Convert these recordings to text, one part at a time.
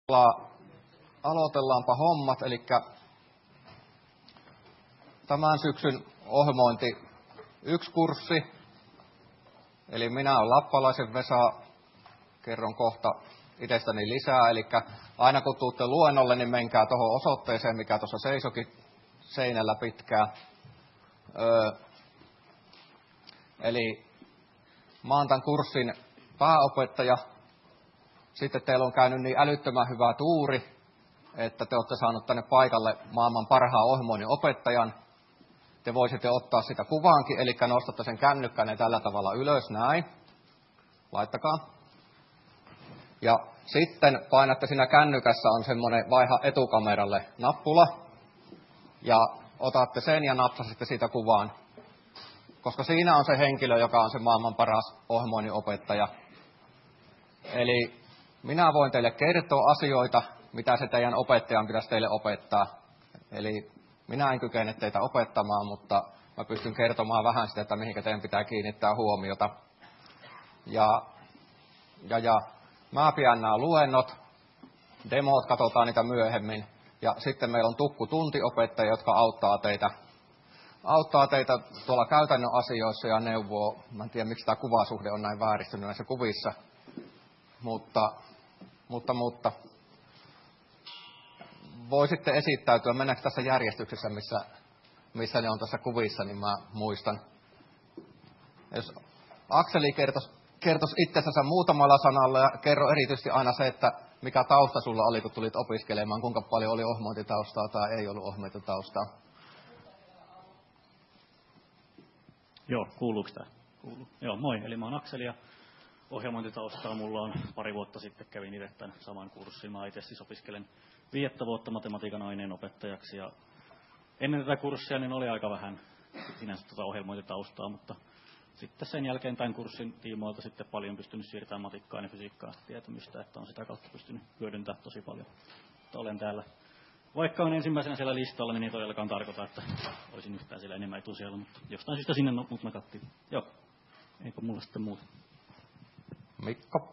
Aloitellaanpa hommat, eli tämän syksyn ohjelmointi 1 kurssi, eli minä olen Lappalaisen Vesa, kerron kohta itsestäni lisää, eli aina kun tuutte luennolle, niin menkää tuohon osoitteeseen, mikä tuossa seisokin seinällä pitkään. Eli mä oon tämän kurssin pääopettaja. Sitten teillä on käynyt niin älyttömän hyvä tuuri, että te olette saanut tänne paikalle maailman parhaan ohjelmoinnin opettajan. Te voisitte ottaa sitä kuvaankin, eli nostatte sen kännykkänne tällä tavalla ylös, näin. Laittakaa. Ja sitten painatte siinä kännykässä on semmoinen vaiha etukameralle nappula. Ja otatte sen ja napsasitte siitä kuvaan. Koska siinä on se henkilö, joka on se maailman paras ohjelmoinnin opettaja. Eli minä voin teille kertoa asioita, mitä se teidän opettajan pitäisi teille opettaa. Eli minä en kykene teitä opettamaan, mutta mä pystyn kertomaan vähän sitä, että mihinkä teidän pitää kiinnittää huomiota. Ja mä pidän nämä luennot, demot, katsotaan niitä myöhemmin. Ja sitten meillä on tukkutuntiopettajia, jotka auttaa teitä tuolla käytännön asioissa ja neuvoo. Mä en tiedä, miksi tämä kuvasuhde on näin vääristynyt näissä kuvissa. Mutta voisitte esittäytyä, mennäänkö tässä järjestyksessä, missä ne on tässä kuvissa, niin mä muistan. Jos Akseli kertoisi itsensä muutamalla sanalla ja kerro erityisesti aina se, että mikä tausta sulla oli, kun tulit opiskelemaan, kuinka paljon oli ohjelmointitaustaa tai ei ollut ohjelmointitaustaa. Joo, kuuluuko tämä? Kuuluu. Joo, moi. Eli mä oon Akseli ja ohjelmointitaustaa mulla on 2 vuotta sitten kävin itse tämän saman kurssin. Mä itse siis opiskelen 5 vuotta matematiikan aineenopettajaksi ja ennen tätä kurssia niin oli aika vähän sinänsä ohjelmointitaustaa, mutta sitten sen jälkeen tämän kurssin tiimoilta sitten paljon pystynyt siirtämään matikkaan ja fysiikkaan tietämystä, että on sitä kautta pystynyt hyödyntämään tosi paljon. Mutta olen täällä. Vaikka on ensimmäisenä siellä listalla, niin ei todellakaan tarkoita, että olisin yhtään siellä enemmän etusijalla, mutta jostain syystä sinne mut nakattiin. Joo, eipä mulla sitten muuta. Mikko.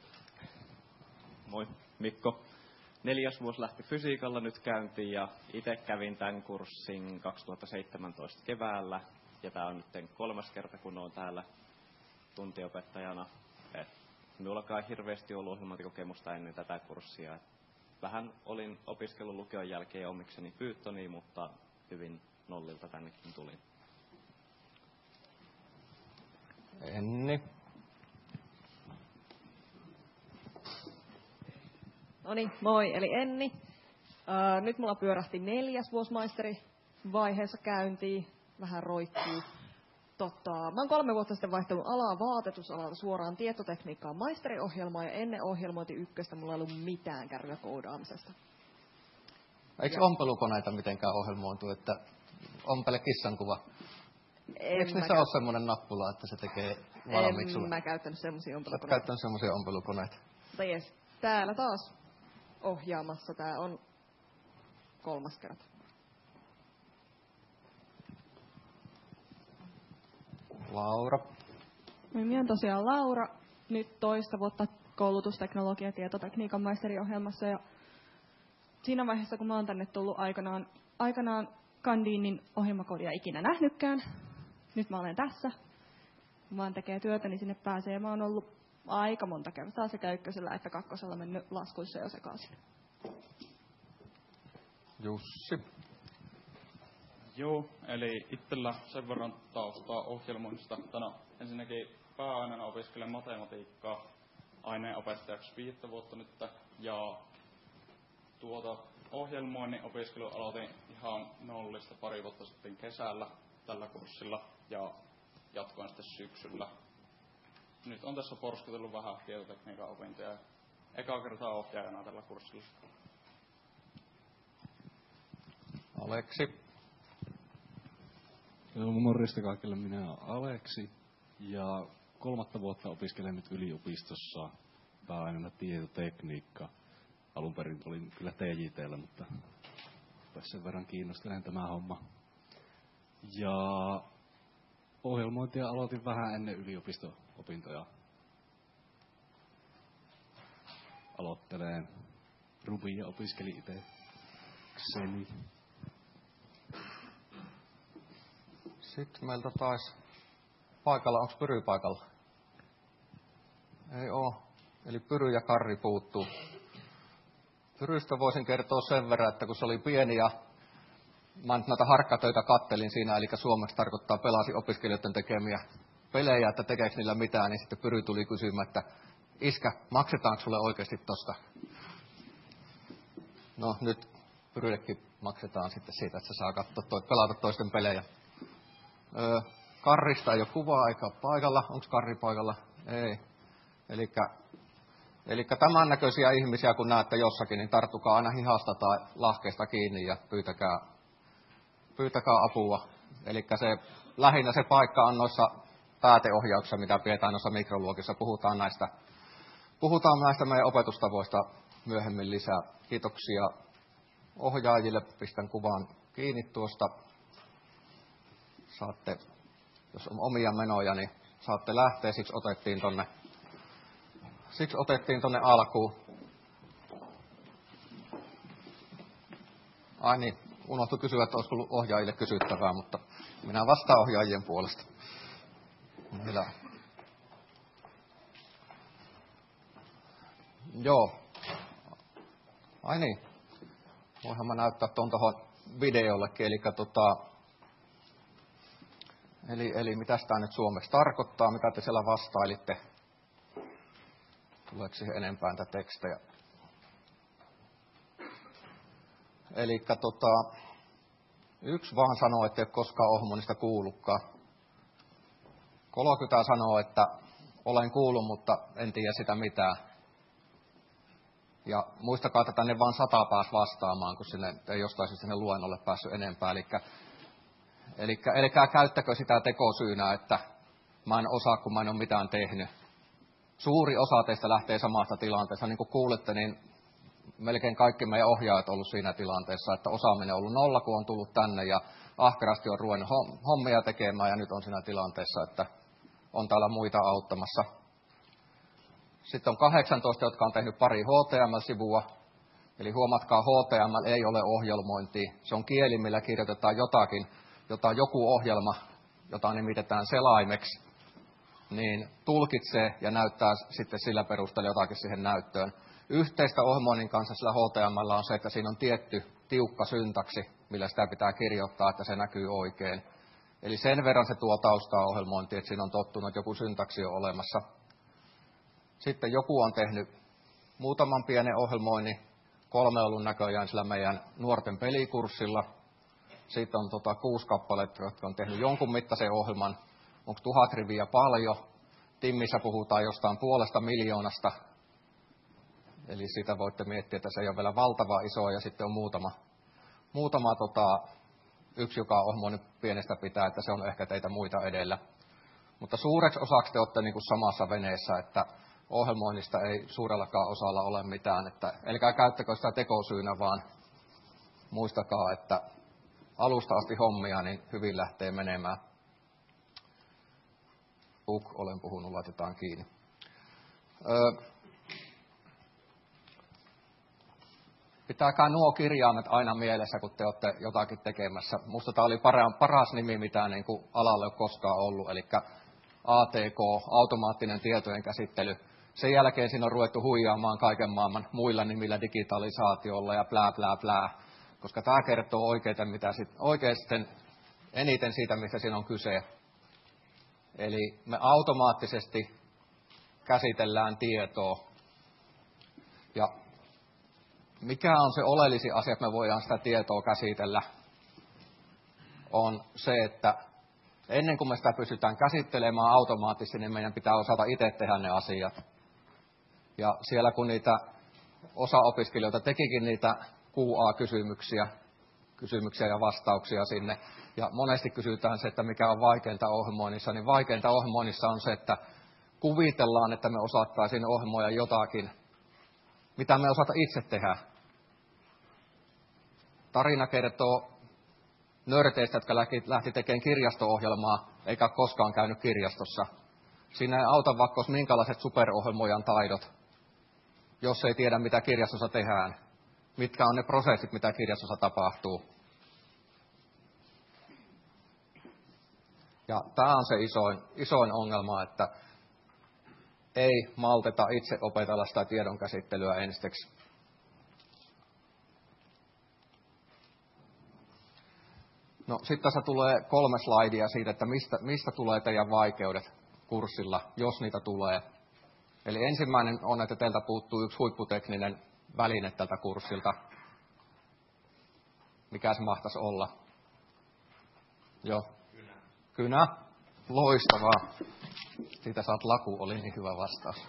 Moi, Mikko. 4. vuosi lähti fysiikalla nyt käyntiin ja itse kävin tämän kurssin 2017 keväällä. Ja tämä on nyt 3. kerta, kun olen täällä tuntiopettajana. Minullakaan ei hirveästi ollut ohjelmointikokemusta ennen tätä kurssia. Vähän olin opiskellut lukion jälkeen omikseni Pythonia, mutta hyvin nollilta tännekin tulin. Enni. Noniin, moi, eli Enni. Nyt mulla pyörähti 4. vuosi maisterivaiheessa käyntiin, vähän roikkuu. Mä oon 3 vuotta sitten vaihtanut alaa vaatetusalalta suoraan tietotekniikkaan maisteriohjelmaan ja ennen ohjelmointi 1 mulla ei ollut mitään kärryä koodaamisesta. Eikö ompelukoneita mitenkään ohjelmointu, että ompele kissan kuva? Eikö niissä ole semmoinen nappula, että se tekee valmiiksi sulle? En mä käyttänyt semmoisia ompelukoneita. Olet käyttänyt semmoisia ompelukoneita. Mutta jes, täällä taas ohjaamassa. Tää on 3. kerta. Laura. Minä olen tosiaan Laura, nyt 2 vuotta koulutusteknologia- ja tietotekniikan maisteriohjelmassa. Ja siinä vaiheessa, kun mä oon tänne tullut aikanaan kandiin, niin ohjelmakoodia ikinä nähnytkään. Nyt mä olen tässä. Kun vaan tekee työtä, niin sinne pääsee. Mä oon ollut aika monta kertaa sekä 1. että 2. mennyt laskuissa jo sekaisin. Jussi. Joo, eli itsellä sen verran taustaa ohjelmoinnista. Ensinnäkin pääaineena opiskelen matematiikkaa aineenopettajaksi 5 vuotta nyt. Ja ohjelmoinnin opiskelu aloitin ihan nollista 2 vuotta sitten kesällä tällä kurssilla ja jatkoin sitten syksyllä. Nyt on tässä porskutellut vähän tietotekniikan opintoja. Eka kertaa ohjaajana tällä kurssilla. Aleksi. Morjesta kaikille, minä olen Aleksi ja 3. vuotta opiskelen nyt yliopistossa pääaineena tietotekniikka. Alun perin olin kyllä TJT:llä, mutta sen verran kiinnostelen tämä homma. Ja ohjelmointia aloitin vähän ennen yliopisto-opintoja. Aloittelen Rubia opiskeli itsekseni. Sitten meiltä taisi paikalla, onko Pyry paikalla? Ei oo. Eli Pyry ja Karri puuttuu. Pyrystä voisin kertoa sen verran, että kun se oli pieni ja mä nyt näitä harkkatöitä kattelin siinä, eli suomeksi tarkoittaa pelasi opiskelijoiden tekemiä pelejä, että tekeekö niillä mitään, niin sitten Pyry tuli kysymään, että iskä, maksetaanko sulle oikeasti tosta? No nyt Pyryllekin maksetaan sitten siitä, että se saa pelata toisten pelejä. Karrista ei ole kuvaa eikä paikalla. Onko Karri paikalla? Ei. Eli tämän näköisiä ihmisiä, kun näette jossakin, niin tarttukaa aina hihasta tai lahkeesta kiinni ja pyytäkää apua. Eli lähinnä se paikka on noissa pääteohjauksissa, mitä pidetään noissa mikroluokissa. Puhutaan näistä meidän opetustavoista myöhemmin lisää. Kiitoksia ohjaajille. Pistän kuvan kiinni tuosta. Saatte, jos on omia menoja, niin saatte lähteä. Siksi otettiin tonne alkuun. Ai niin, unohtui kysyä, että olisiko ollut ohjaajille kysyttävää, mutta minä vastaan ohjaajien puolesta. Hyvä. Joo. Ai niin. Voinhan mä näyttää tuohon videollekin. Eli mitä tämä nyt suomeksi tarkoittaa? Mitä te siellä vastailitte? Tuleeko siihen enempää näitä tekstejä? Eli yksi vaan sanoo, että ei ole koskaan ohmonista kuullutkaan. 30 sanoo, että olen kuullut, mutta en tiedä sitä mitään. Ja muistakaa, että tänne vaan 100 pääsi vastaamaan, kun sinne ei jostain sinne luennolle päässyt enempää. Eli älkää käyttäkö sitä tekosyynä, että mä en osaa, kun mä en ole mitään tehnyt. Suuri osa teistä lähtee samasta tilanteesta. Niin kuin kuulette, niin melkein kaikki meidän ohjaajat on ollut siinä tilanteessa, että osaaminen on ollut nolla, kun on tullut tänne ja ahkerasti on ruvennut hommia tekemään ja nyt on siinä tilanteessa, että on täällä muita auttamassa. Sitten on 18, jotka on tehnyt pari HTML-sivua. Eli huomatkaa, HTML ei ole ohjelmointia. Se on kieli, millä kirjoitetaan joku ohjelma, jota nimitetään selaimeksi, niin tulkitsee ja näyttää sitten sillä perusteella jotakin siihen näyttöön. Yhteistä ohjelmoinnin kanssa sillä HTML on se, että siinä on tietty tiukka syntaksi, millä sitä pitää kirjoittaa, että se näkyy oikein. Eli sen verran se tuo taustaa ohjelmointiin, että siinä on tottunut, että joku syntaksi on olemassa. Sitten joku on tehnyt muutaman pienen ohjelmoinnin, 3 ollut näköjään sillä meidän nuorten pelikurssilla. Sitten on 6 kappaletta, jotka on tehnyt jonkun mittaisen ohjelman. Onko 1000 riviä paljon? Timmissä puhutaan jostain 500 000. Eli sitä voitte miettiä, että se ei ole vielä valtava iso. Ja sitten on muutama yksi, joka on ohjelmoinut pienestä pitää, että se on ehkä teitä muita edellä. Mutta suureksi osaksi te olette niin kuin samassa veneessä, että ohjelmoinnista ei suurellakaan osalla ole mitään. Että älkää käyttäkö sitä tekosyynä, vaan muistakaa, että alusta asti hommia, niin hyvin lähtee menemään. Olen puhunut, laitetaan kiinni. Pitääkää nuo kirjaimet aina mielessä, kun te olette jotakin tekemässä. Musta tämä oli paras nimi, mitä niin kuin alalle on koskaan ollut, eli ATK, automaattinen tietojen käsittely. Sen jälkeen siinä on ruvettu huijaamaan kaiken maailman muilla nimillä, digitalisaatiolla ja plää, plää, plää. Koska tämä kertoo oikeasti eniten siitä, mistä siinä on kyse. Eli me automaattisesti käsitellään tietoa. Ja mikä on se oleellisin asia, että me voidaan sitä tietoa käsitellä, on se, että ennen kuin me sitä pystytään käsittelemään automaattisesti, niin meidän pitää osata itse tehdä ne asiat. Ja siellä kun niitä osa opiskelijoita tekikin niitä QA-kysymyksiä ja vastauksia sinne, ja monesti kysytään se, että mikä on vaikeinta ohjelmoinnissa, niin vaikeinta ohjelmoinnissa on se, että kuvitellaan, että me osattaisiin ohjelmoida jotakin, mitä me osata itse tehdä. Tarina kertoo nörteistä, jotka lähti tekemään kirjasto-ohjelmaa, eikä koskaan käynyt kirjastossa. Siinä ei auta vaikka olisi minkälaiset superohjelmoijan taidot, jos ei tiedä, mitä kirjastossa tehdään. mitkä on ne prosessit, mitä kirjastossa tapahtuu. Ja tämä on se isoin ongelma, että ei malteta itse opetella sitä tiedonkäsittelyä ensiksi. No sitten tässä tulee 3 slaidia siitä, että mistä tulee teidän vaikeudet kurssilla, jos niitä tulee. Eli ensimmäinen on, että teiltä puuttuu yksi huipputekninen väline tältä kurssilta. Mikä se mahtaisi olla? Joo. Kynä. Loistavaa. Siitä saat laku, oli niin hyvä vastaus.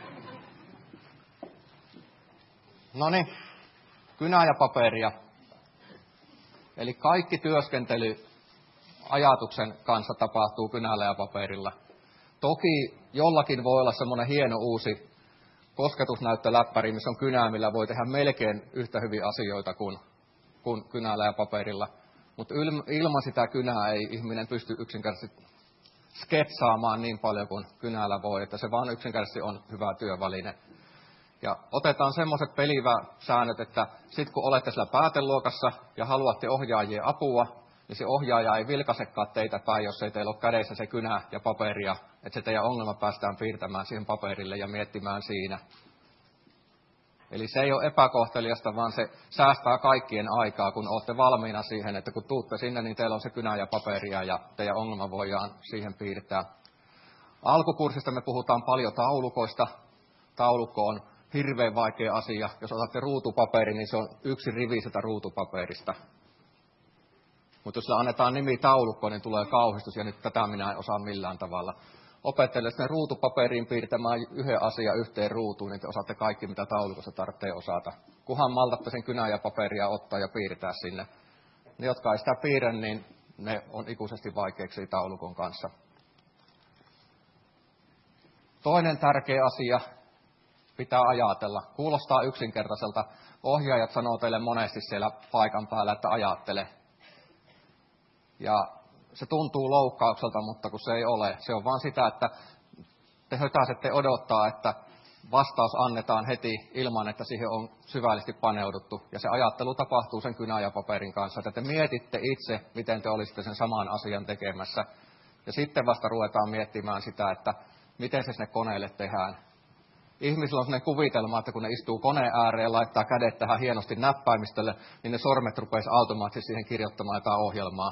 Noniin, kynää ja paperia. Eli kaikki työskentely ajatuksen kanssa tapahtuu kynällä ja paperilla. Toki jollakin voi olla semmoinen hieno uusi kosketusnäyttöläppäri, missä on kynää, millä voi tehdä melkein yhtä hyviä asioita kuin kynällä ja paperilla. Mutta ilman sitä kynää ei ihminen pysty yksinkertaisesti sketsaamaan niin paljon kuin kynällä voi, että se vaan yksinkertaisesti on hyvä työväline. Ja otetaan semmoiset peliväsäännöt, että sitten kun olette siellä pääteluokassa ja haluatte ohjaajien apua, niin se ohjaaja ei vilkaisekaan teitä päin, jos ei teillä ole kädessä se kynä ja paperia, että se teidän ongelma päästään piirtämään siihen paperille ja miettimään siinä. Eli se ei ole epäkohteliasta, vaan se säästää kaikkien aikaa, kun olette valmiina siihen, että kun tuutte sinne, niin teillä on se kynä ja paperia ja teidän ongelma voidaan siihen piirtää. Alkukurssista me puhutaan paljon taulukoista. Taulukko on hirveän vaikea asia. Jos otatte ruutupaperin, niin se on yksi rivi sitä ruutupaperista. Mutta jos sillä annetaan nimi taulukko, niin tulee kauhistus, ja nyt tätä minä en osaa millään tavalla. Opettele sinne ruutupaperiin piirtämään yhden asian yhteen ruutuun, niin te osaatte kaikki, mitä taulukossa tarvitsee osata. Kunhan maltatte sen kynää ja paperia ottaa ja piirtää sinne. Ne, jotka ei sitä piirrä, niin ne on ikuisesti vaikeaksi taulukon kanssa. Toinen tärkeä asia pitää ajatella. Kuulostaa yksinkertaiselta. Ohjaajat sanoo teille monesti siellä paikan päällä, että ajattele. Ja se tuntuu loukkaukselta, mutta kun se ei ole. Se on vaan sitä, että te hötäsette odottaa, että vastaus annetaan heti ilman, että siihen on syvällisesti paneuduttu. Ja se ajattelu tapahtuu sen kynän ja paperin kanssa, että te mietitte itse, miten te olisitte sen saman asian tekemässä. Ja sitten vasta ruvetaan miettimään sitä, että miten se sinne koneelle tehdään. Ihmisillä on sellainen kuvitelma, että kun ne istuu koneen ääreen ja laittaa kädet tähän hienosti näppäimistölle, niin ne sormet rupeaisi automaattisesti siihen kirjoittamaan jotain ohjelmaa.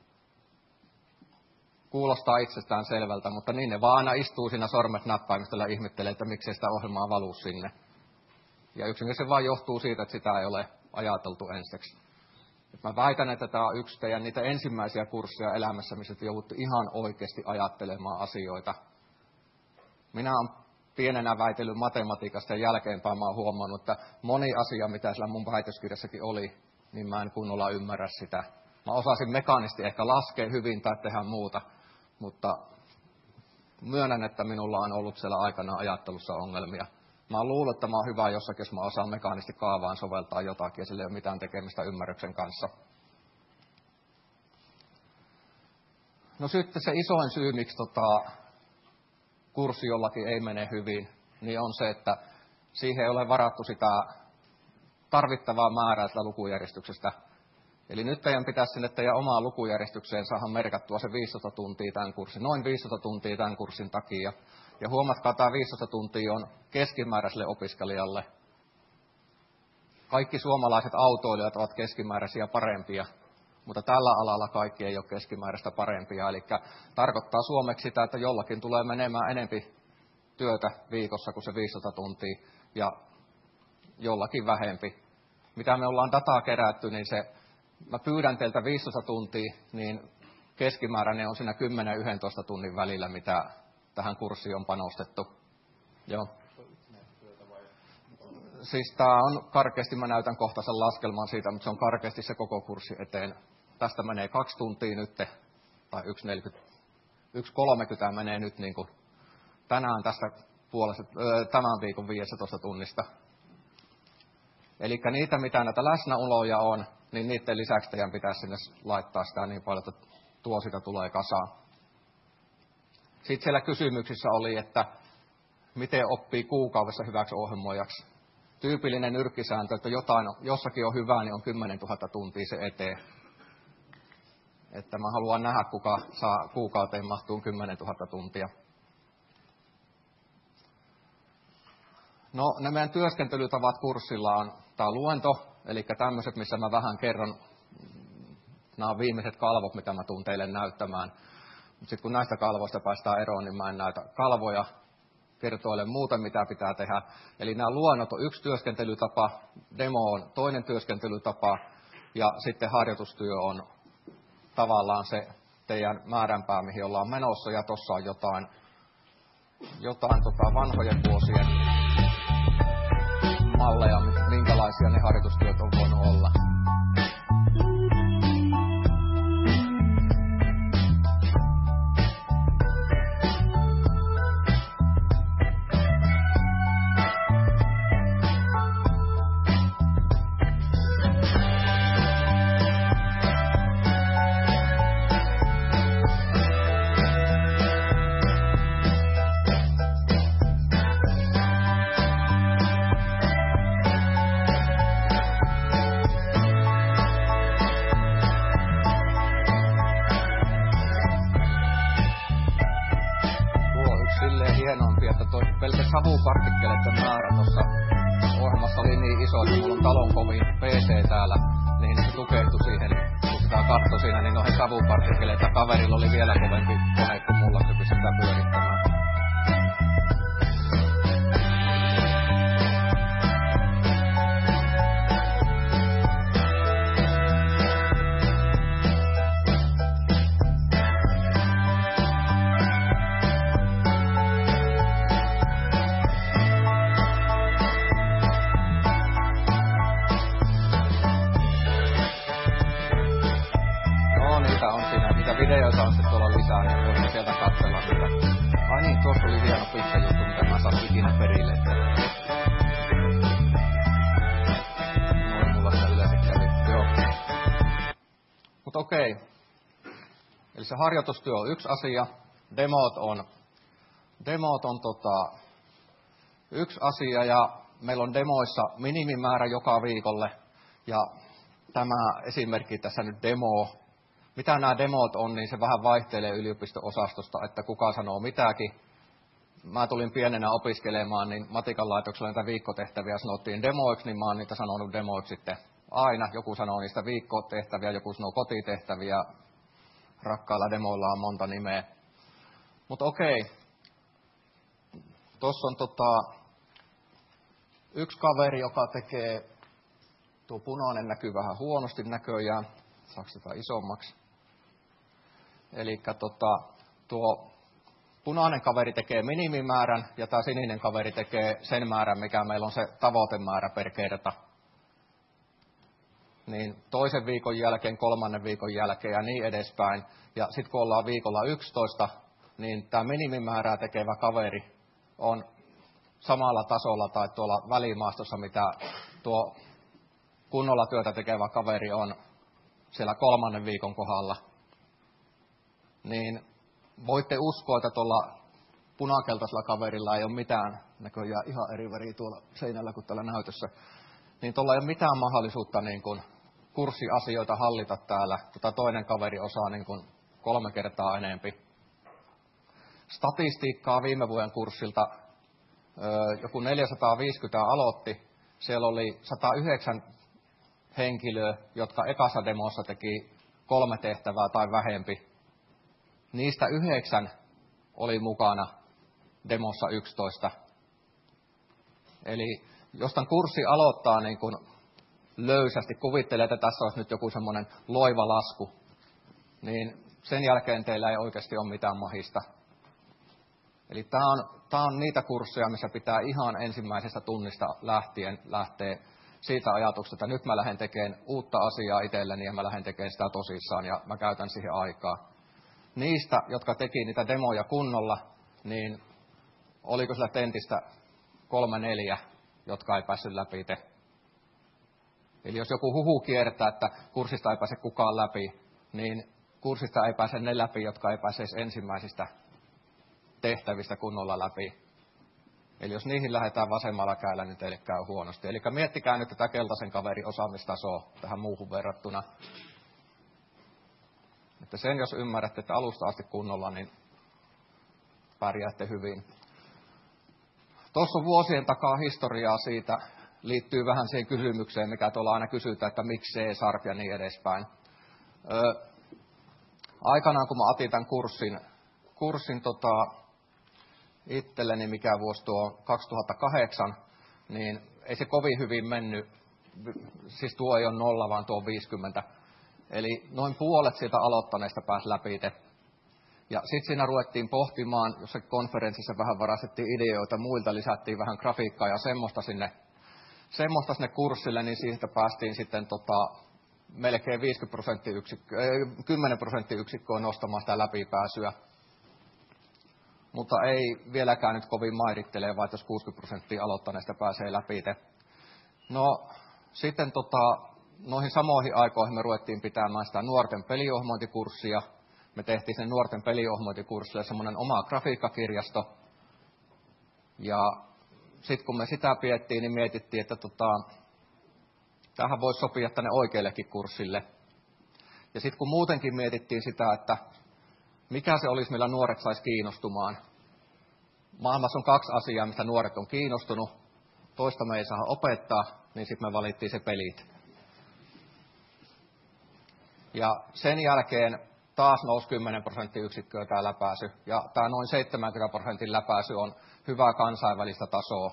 Kuulostaa itsestään selvältä, mutta niin ne vaan aina istuu siinä sormet näppäimistöllä ja ihmettelee, että miksei sitä ohjelmaa valu sinne. Ja yksinkertaisesti vaan johtuu siitä, että sitä ei ole ajateltu ensiksi. Mä väitän, että tämä on yksi teidän niitä ensimmäisiä kursseja elämässä, missä te joudutte ihan oikeasti ajattelemaan asioita. Minä olen pienenä väitellyt matematiikasta ja jälkeenpäin mä oon huomannut, että moni asia, mitä siellä mun väitöskirjassakin oli, niin mä en kunnolla ymmärrä sitä. Mä osasin mekaanisesti ehkä laskea hyvin tai tehdä muuta, mutta myönnän, että minulla on ollut siellä aikana ajattelussa ongelmia. Mä luulen, että mä oon hyvä jossakin, jos mä osaan mekaanisesti kaavaan soveltaa jotakin ja sillä ei ole mitään tekemistä ymmärryksen kanssa. No sitten se isoin syy, miksi kurssi jollakin ei mene hyvin, niin on se, että siihen ei ole varattu sitä tarvittavaa määrää sitä lukujärjestyksestä. Eli nyt teidän pitäisi sinne teidän omaan lukujärjestykseen saada merkattua se 15 tuntia tämän kurssin, noin 15 tuntia tämän kurssin takia. Ja huomatkaa, tämä 15 tuntia on keskimääräiselle opiskelijalle. Kaikki suomalaiset autoilijat ovat keskimääräisiä parempia, mutta tällä alalla kaikki ei ole keskimääräistä parempia. Eli tarkoittaa suomeksi sitä, että jollakin tulee menemään enempi työtä viikossa kuin se 15 tuntia ja jollakin vähempi. Mitä me ollaan dataa kerätty, niin mä pyydän teiltä 15 tuntia, niin keskimääräinen on siinä 10-11 tunnin välillä, mitä tähän kurssiin on panostettu. Joo. Siis tämä on karkeasti, mä näytän kohta sen laskelman siitä, mutta se on karkeasti se koko kurssi eteen. Tästä menee 2 tuntia nyt, tai 1.30 menee nyt niin kuin tänään tästä tämän viikon 15 tunnista. Eli niitä, mitä näitä läsnäoloja on, niin niiden lisäksi teidän pitäisi sinne laittaa sitä niin paljon, että tuo sitä tulee kasaan. Sitten siellä kysymyksissä oli, että miten oppii kuukaudessa hyväksi ohjelmoijaksi. tyypillinen nyrkkisääntö, että jossakin on hyvää, niin on 10 000 tuntia se eteen. Että mä haluan nähdä, kuka saa kuukauteen mahtuun 10 000 tuntia. No, ne meidän työskentelytavat kurssilla on tämä luento, eli tämmöiset, missä mä vähän kerron. Nämä on viimeiset kalvot, mitä mä tuun teille näyttämään. Mutta sitten kun näistä kalvoista päästään eroon, niin mä en näytä kalvoja. Kertoilen muuten, mitä pitää tehdä. Eli nämä luonnot on yksi työskentelytapa, demo on toinen työskentelytapa, ja sitten harjoitustyö on tavallaan se teidän määränpää, mihin ollaan menossa, ja tuossa on jotain vanhojen vuosien malleja, minkälaisia ne harjoitustyöt on voinut olla. Savupartikkeleiden määrä tuossa ohjelmassa oli niin iso, että mulla on talon kovin PC täällä, niin se tukehtui siihen, kun sitä katsoi siinä, niin noihin savupartikkeleita kaverilla oli vielä kovempi kone kuin mulla, se pystyi sitä pyörittämään. Videoita on sitten tuolla lisää, niin voisin sieltä katsella niitä. Ai niin, tuossa oli hieno pizzajuttu, mitä mä saan ikinä perille. Noin mulla sitä yleensä kävi. Joo. Mut okei. Eli se harjoitustyö on yksi asia. Demot on yksi asia, ja meillä on demoissa minimimäärä joka viikolle. Ja tämä esimerkki tässä nyt demo. Mitä nämä demot on, niin se vähän vaihtelee yliopisto-osastosta, että kuka sanoo mitäkin. Mä tulin pienenä opiskelemaan, niin matikan laitoksella niitä viikkotehtäviä sanottiin demoiksi, niin mä oon niitä sanonut demoiksi sitten aina. Joku sanoo niistä viikkotehtäviä, joku sanoo kotitehtäviä. Rakkailla demoilla on monta nimeä. Mutta okei. Tuossa on yksi kaveri, joka tekee, tuo punainen näkyy vähän huonosti näköjään. Saako sitä isommaksi? Eli tuo punainen kaveri tekee minimimäärän ja tämä sininen kaveri tekee sen määrän, mikä meillä on se tavoitemäärä per kerta. Niin toisen viikon jälkeen, kolmannen viikon jälkeen ja niin edespäin. Ja sitten kun ollaan viikolla 11, niin tämä minimimäärää tekevä kaveri on samalla tasolla tai tuolla välimaastossa, mitä tuo kunnolla työtä tekevä kaveri on siellä kolmannen viikon kohdalla. Niin voitte uskoa, että tuolla punakeltaisella kaverilla ei ole mitään näköjään ihan eri väriä tuolla seinällä kuin tällä näytössä. Niin tuolla ei ole mitään mahdollisuutta niin kuin kurssiasioita hallita täällä, mutta toinen kaveri osaa niin kuin 3 kertaa enempi. Statistiikkaa viime vuoden kurssilta joku 450 aloitti. Siellä oli 109 henkilöä, jotka ekassa demossa teki 3 tehtävää tai vähempi. Niistä 9 oli mukana demossa 11. Eli jos tämän kurssi aloittaa niin kuin löysästi, kuvittelee, että tässä olisi nyt joku semmoinen loiva lasku, niin sen jälkeen teillä ei oikeasti ole mitään mahista. Eli tämä on niitä kursseja, missä pitää ihan ensimmäisestä tunnista lähtien lähteä siitä ajatuksesta, että nyt mä lähden tekemään uutta asiaa itselleni ja mä lähden tekemään sitä tosissaan ja mä käytän siihen aikaa. Niistä, jotka teki niitä demoja kunnolla, niin oliko sillä tentistä 3-4, jotka ei päässyt läpi te. Eli jos joku huhu kiertää, että kurssista ei pääse kukaan läpi, niin kurssista ei pääse ne läpi, jotka ei pääse ensimmäisistä tehtävistä kunnolla läpi. Eli jos niihin lähdetään vasemmalla kädellä, niin teille käy huonosti. Eli miettikää nyt tätä keltaisen kaverin osaamistasoa tähän muuhun verrattuna. Että sen jos ymmärrätte, että alusta asti kunnolla, niin pärjäätte hyvin. Tuossa on vuosien takaa historiaa siitä, liittyy vähän siihen kysymykseen, mikä tuolla aina kysytään, että miksi C-sarp ja niin edespäin. Aikanaan kun mä otin tämän kurssin itselleni, mikä vuosi tuo 2008, niin ei se kovin hyvin mennyt, siis tuo ei ole 0, vaan tuo on 50. Eli noin puolet siitä aloittaneesta pääsi läpi. Ja sitten siinä ruvettiin pohtimaan, jos se konferenssissa vähän varastettiin ideoita, muilta lisättiin vähän grafiikkaa ja semmoista sinne kurssille, niin siitä päästiin sitten melkein 10 prosenttiyksikköä nostamaan sitä läpipääsyä. Mutta ei vieläkään nyt kovin mairittelee, vaan jos 60% aloittaneesta pääsee läpi. No sitten noihin samoihin aikoihin me ruvettiin pitämään sitä nuorten peliohjelmointikurssia. Me tehtiin sen nuorten peliohjelmointikurssille semmoinen oma grafiikkakirjasto. Ja sitten kun me sitä piettiin, niin mietittiin, että tämähän voisi sopia tänne oikeallekin kurssille. Ja sitten kun muutenkin mietittiin sitä, että mikä se olisi, millä nuoret saisi kiinnostumaan. Maailmassa on 2 asiaa, mistä nuoret on kiinnostunut. Toista me ei saa opettaa, niin sitten me valittiin se pelit. Ja sen jälkeen taas nousi 10 prosenttiyksikköä tämä läpäisy. Ja tämä noin 70% läpäisy on hyvää kansainvälistä tasoa.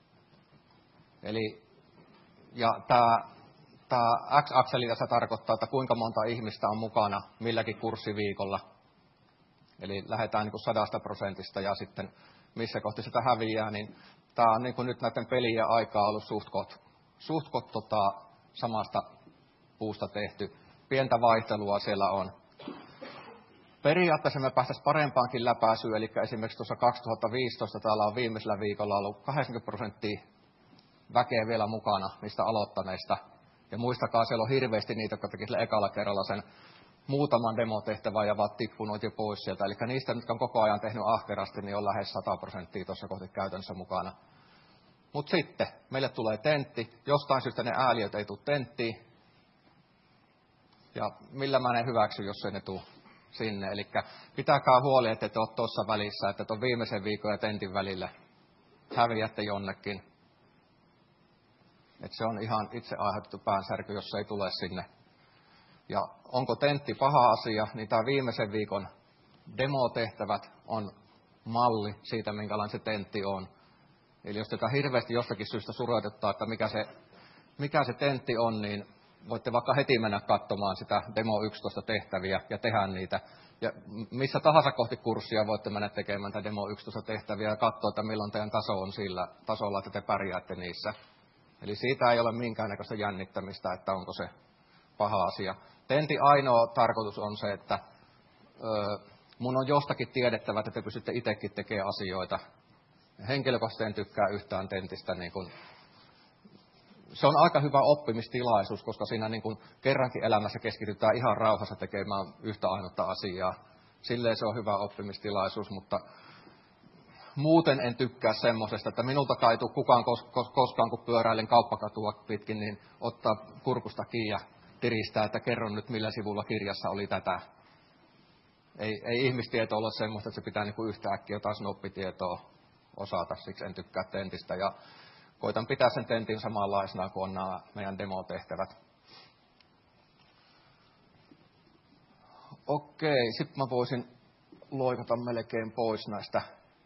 Ja tämä X-akseli tässä tarkoittaa, että kuinka monta ihmistä on mukana milläkin kurssiviikolla. Eli lähdetään niin kuin 100% ja sitten missä kohti sitä häviää, niin tämä on niin kuin nyt näiden pelien aikaa ollut suht samasta puusta tehty. Pientä vaihtelua siellä on. Periaatteessa me päästäisiin parempaankin läpäisyyn, eli esimerkiksi tuossa 2015 täällä on viimeisellä viikolla ollut 80% väkeä vielä mukana niistä aloittaneista. Ja muistakaa, siellä on hirveästi niitä, jotka tekisivät ekalla kerralla sen muutaman demotehtävän ja ovat tippuneet jo pois sieltä. Eli niistä, jotka on koko ajan tehnyt ahkerasti, niin on lähes 100% tuossa kohti käytännössä mukana. Mutta sitten meille tulee tentti. Jostain syystä ne ääliöt ei tule tenttiin. Ja millä mä ne hyväksy, jos ei ne tule sinne. Eli pitäkää huoli, että te ole tuossa välissä, että tuon viimeisen viikon ja tentin välillä häviätte jonnekin. Että se on ihan itse aiheutettu päänsärky, jos se ei tule sinne. Ja onko tentti paha asia, niin tämä viimeisen viikon demotehtävät on malli siitä, minkälainen se tentti on. Eli jos tätä hirveästi jostakin syystä suroituttaa, että mikä se tentti on, niin voitte vaikka heti mennä katsomaan sitä Demo 11 tehtäviä ja tehdä niitä. Ja missä tahansa kohti kurssia voitte mennä tekemään tätä Demo 11 tehtäviä ja katsoa, että milloin teidän taso on sillä tasolla, että te pärjäätte niissä. Eli siitä ei ole minkäännäköistä jännittämistä, että onko se paha asia. Tentin ainoa tarkoitus on se, että mun on jostakin tiedettävä, että te pystytte itsekin tekemään asioita. Henkilökohtaisesti en tykkää yhtään tentistä. Niin kun, se on aika hyvä oppimistilaisuus, koska siinä niin kun kerrankin elämässä keskitytään ihan rauhassa tekemään yhtä ainutta asiaa. Silleen se on hyvä oppimistilaisuus, mutta muuten en tykkää semmoisesta, että minultakaan ei tule kukaan koskaan, kun pyöräilen kauppakatua pitkin, niin ottaa kurkusta kiinni ja tiristää, että kerron nyt, millä sivulla kirjassa oli tätä. Ei ihmistieto ole semmoista, että se pitää niinku yhtäkkiä jotain snoppitietoa osata, siksi en tykkää tentistä. Ja koitan pitää sen tentin samanlaisena kuin on nämä meidän demotehtävät. Okei, sitten mä voisin loikata melkein pois näistä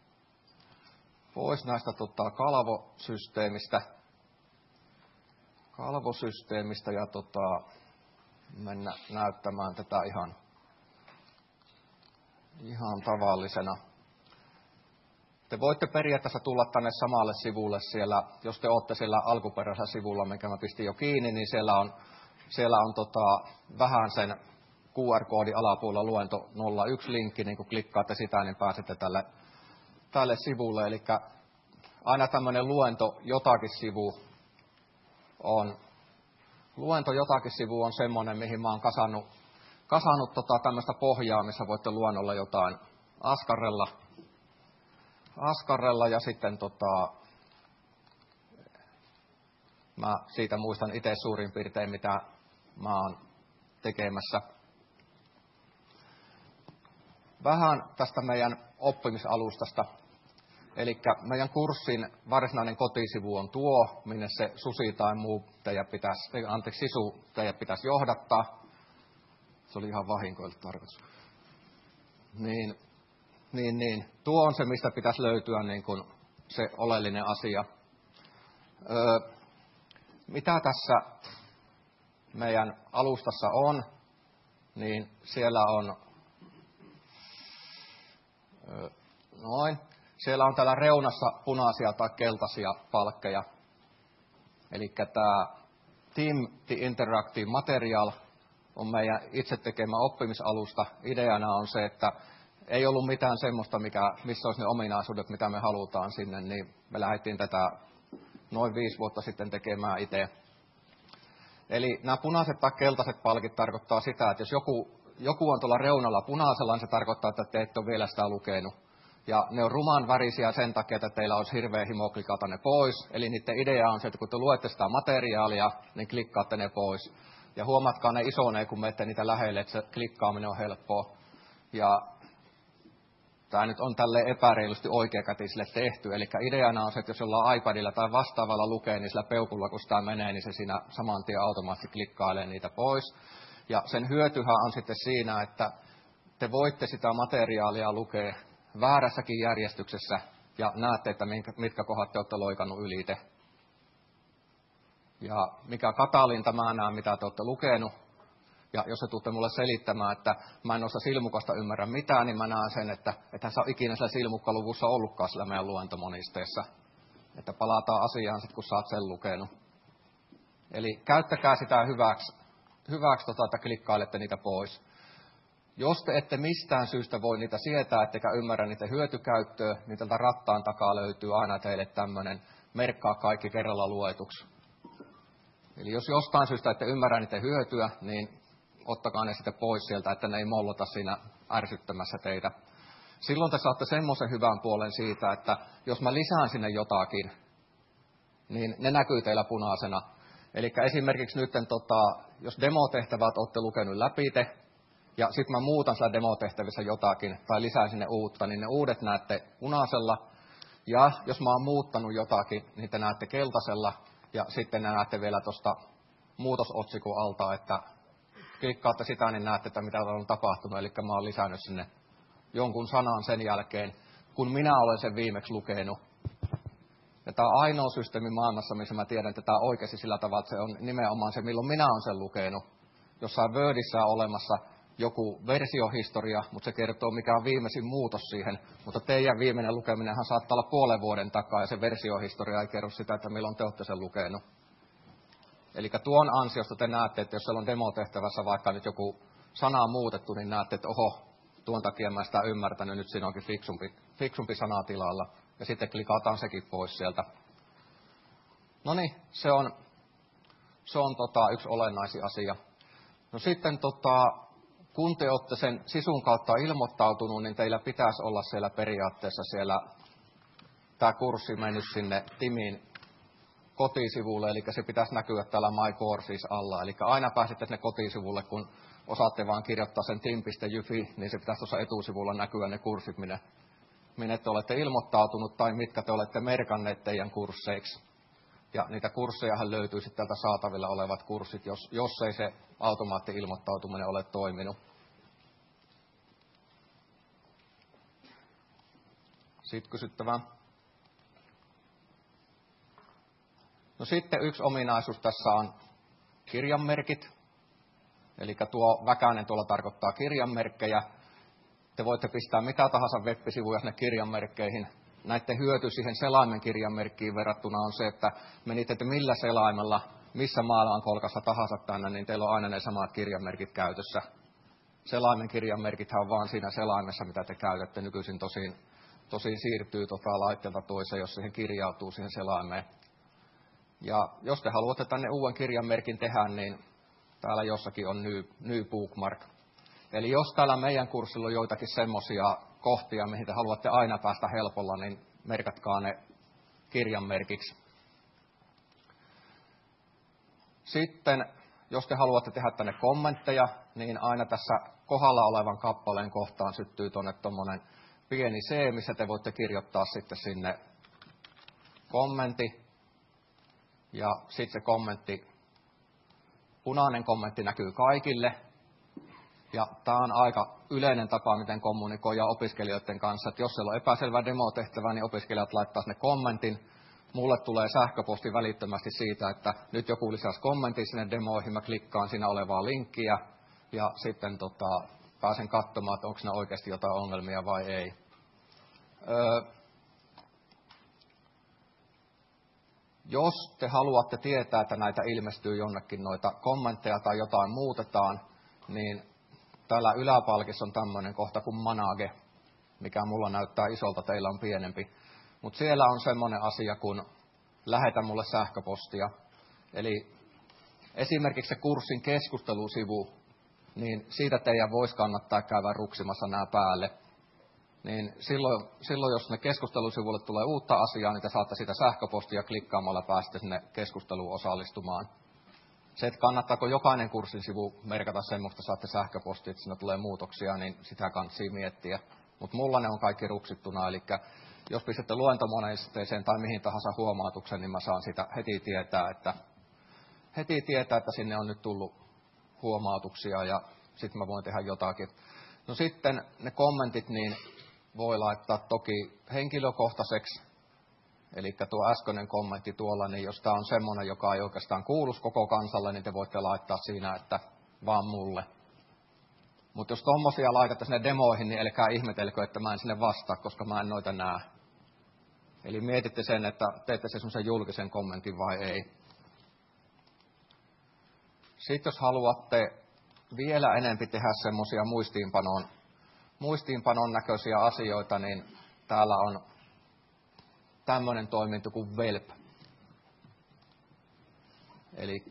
kalvosysteemistä ja mennä näyttämään tätä ihan tavallisena. Te voitte periaatteessa tulla tänne samalle sivulle siellä, jos te olette siellä alkuperäisellä sivulla, minkä mä pistin jo kiinni, niin siellä on vähän sen QR-koodin alapuolella luento 01 linkki, niin kun klikkaatte sitä, niin pääsette tälle sivulle. Eli aina tämmöinen luento jotakin sivu on semmoinen, mihin mä oon kasannut tämmöistä pohjaa, missä voitte luonnolla jotain askarrella ja sitten Mä siitä muistan itse suurin piirtein, mitä mä oon tekemässä. Vähän tästä meidän oppimisalustasta. Eli meidän kurssin varsinainen kotisivu on tuo, minne se susi tai muu sisu teidän pitäisi johdattaa. Se oli ihan vahinkoilta tarkoitus. Niin. Tuo on se, mistä pitäisi löytyä niin kuin se oleellinen asia. Mitä tässä meidän alustassa on, niin siellä on noin. Siellä on täällä reunassa punaisia tai keltaisia palkkeja. Eli tämä Team the Interactive Material on meidän itse tekemä oppimisalusta. Ideana on se, että ei ollut mitään semmoista, missä olisi ne ominaisuudet, mitä me halutaan sinne, niin me lähdettiin tätä noin 5 vuotta sitten tekemään itse. Eli nämä punaiset tai keltaiset palkit tarkoittaa sitä, että jos joku on tuolla reunalla punaisella, niin se tarkoittaa, että te ette ole vielä sitä lukenut. Ja ne on ruman värisiä sen takia, että teillä olisi hirveä himo klikata ne pois. Eli niiden idea on se, että kun te luette sitä materiaalia, niin klikkaatte ne pois. Ja huomatkaa, ne isonee, kun menette niitä lähelle, että se klikkaaminen on helppoa. Ja tämä nyt on tälleen epäreilusti oikeakätisille tehty. Eli ideana on se, että jos jollain iPadilla tai vastaavalla lukee, niin sillä peukulla kun sitä menee, niin se siinä saman tien automaattisesti klikkailee niitä pois. Ja sen hyötyhän on sitten siinä, että te voitte sitä materiaalia lukea väärässäkin järjestyksessä ja näette, että mitkä kohdat te olette loikannut ylite. Ja mikä katalinta mä näen, mitä te olette lukenut. Ja jos se tuutte mulle selittämään, että mä en noista silmukasta ymmärrä mitään, niin mä näen sen, että ethän sä ole ikinä sillä silmukkaluvussa ollutkaan sillä meidän luentomonisteessa. Että palataan asiaan sitten, kun sä oot sen lukenut. Eli käyttäkää sitä hyväksi että klikkailette niitä pois. Jos te ette mistään syystä voi niitä sietää, ettekä ymmärrä niiden hyötykäyttöä, niin tältä rattaan takaa löytyy aina teille tämmöinen merkkaa kaikki kerralla luetuksi. Eli jos jostain syystä ette ymmärrä niiden hyötyä, niin ottakaa ne sitten pois sieltä, että ne ei mollota siinä ärsyttämässä teitä. Silloin te saatte semmoisen hyvän puolen siitä, että jos mä lisään sinne jotakin, niin ne näkyy teillä punaisena. Eli esimerkiksi nyt, jos demotehtävät olette lukenut läpite, ja sitten mä muutan sillä demotehtävissä jotakin, tai lisään sinne uutta, niin ne uudet näette punaisella. Ja jos mä oon muuttanut jotakin, niin te näette keltaisella. Ja sitten näette vielä tuosta muutosotsikon alta, että klikkaatte sitä, niin näette, että mitä on tapahtunut. Eli mä oon lisännyt sinne jonkun sanan sen jälkeen, kun minä olen sen viimeksi lukenut. Ja tämä on ainoa systeemi maailmassa, missä mä tiedän, että tämä on oikeasti sillä tavalla, että se on nimenomaan se, milloin minä olen sen lukenut. Jossain Wordissä on olemassa joku versiohistoria, mutta se kertoo, mikä on viimeisin muutos siihen. Mutta teidän viimeinen lukeminenhan saattaa olla puolen vuoden takaa, ja se versiohistoria ei kerro sitä, että milloin te olette sen lukenut. Eli tuon ansiosta te näette, että jos siellä on demotehtävässä vaikka nyt joku sana on muutettu, niin näette, että oho, tuon takia mä sitä ymmärtänyt, nyt siinä onkin fiksumpi sana tilalla. Ja sitten klikataan sekin pois sieltä. No niin, se on yksi olennaisin asia. No sitten kun te olette sen sisun kautta ilmoittautunut, niin teillä pitäisi olla siellä periaatteessa tämä kurssi mennyt sinne Timin kotisivulle, eli se pitäisi näkyä täällä My Courses alla. Eli aina pääsette sinne kotisivulle, kun osaatte vaan kirjoittaa sen tim.jyfi, niin se pitäisi tuossa etusivulla näkyä ne kurssit, minne te olette ilmoittautunut tai mitkä te olette merkanneet teidän kursseiksi. Ja niitä kurssejahan löytyy sitten täältä saatavilla olevat kurssit, jos ei se automaatti-ilmoittautuminen ole toiminut. Sitten kysyttävää. No sitten yksi ominaisuus tässä on kirjanmerkit. Eli tuo väkäinen tuolla tarkoittaa kirjanmerkkejä. Te voitte pistää mitä tahansa web-sivuja sinne kirjanmerkkeihin. Näiden hyöty siihen selaimen kirjanmerkkiin verrattuna on se, että menitte millä selaimella, missä maailmankolkassa tahansa tänne, niin teillä on aina ne samat kirjanmerkit käytössä. Selaimen kirjanmerkithän on vaan siinä selaimessa, mitä te käytätte. Nykyisin tosin siirtyy laitteelta toiseen, jos siihen kirjautuu siihen selaimeen. Ja jos te haluatte tänne uuden kirjanmerkin tehdä, niin täällä jossakin on new bookmark. Eli jos täällä meidän kurssilla on joitakin semmoisia kohtia, mihin te haluatte aina päästä helpolla, niin merkatkaa ne kirjanmerkiksi. Sitten, jos te haluatte tehdä tänne kommentteja, niin aina tässä kohdalla olevan kappaleen kohtaan syttyy tuonne tuommoinen pieni C, missä te voitte kirjoittaa sitten sinne kommentti. Ja sitten se kommentti, punainen kommentti näkyy kaikille. Ja tämä on aika yleinen tapa, miten kommunikoidaan opiskelijoiden kanssa, että jos siellä on epäselvä demotehtävä, niin opiskelijat laittaa sinne kommentin. Mulle tulee sähköposti välittömästi siitä, että nyt joku lisäsi kommentin sinne demoihin, mä klikkaan siinä olevaa linkkiä ja sitten pääsen katsomaan, että onko siinä oikeasti jotain ongelmia vai ei. Jos te haluatte tietää, että näitä ilmestyy jonnekin noita kommentteja tai jotain muutetaan, niin täällä yläpalkissa on tämmöinen kohta kuin Manage, mikä mulla näyttää isolta, teillä on pienempi. Mutta siellä on semmoinen asia, kun lähetä mulle sähköpostia. Eli esimerkiksi se kurssin keskustelusivu, niin siitä teidän voisi kannattaa käydä ruksimassa nämä päälle. Niin silloin, jos ne keskustelusivulle tulee uutta asiaa, niin te saatte sitä sähköpostia klikkaamalla päästä sinne keskusteluun osallistumaan. Se, että kannattaako jokainen kurssin sivu merkata semmoista, saatte sähköpostia, että siinä tulee muutoksia, niin sitä kannattaa miettiä. Mutta mulla ne on kaikki ruksittuna, eli jos pistätte luentomonesteeseen tai mihin tahansa huomautuksen, niin mä saan sitä heti tietää, että sinne on nyt tullut huomautuksia ja sitten mä voin tehdä jotakin. No sitten ne kommentit niin voi laittaa toki henkilökohtaiseksi, eli tuo äskeinen kommentti tuolla, niin jos tämä on semmoinen, joka ei oikeastaan kuulu koko kansalle, niin te voitte laittaa siinä, että vaan mulle. Mutta jos tommosia laitatte sinne demoihin, niin älkää ihmetelkö, että mä en sinne vastaa, koska mä en noita näe. Eli mietitte sen, että teette se semmoisen julkisen kommentin vai ei. Sitten jos haluatte vielä enempi tehdä semmoisia muistiinpanon näköisiä asioita, niin täällä on tämmöinen toiminto kuin VELP. Eli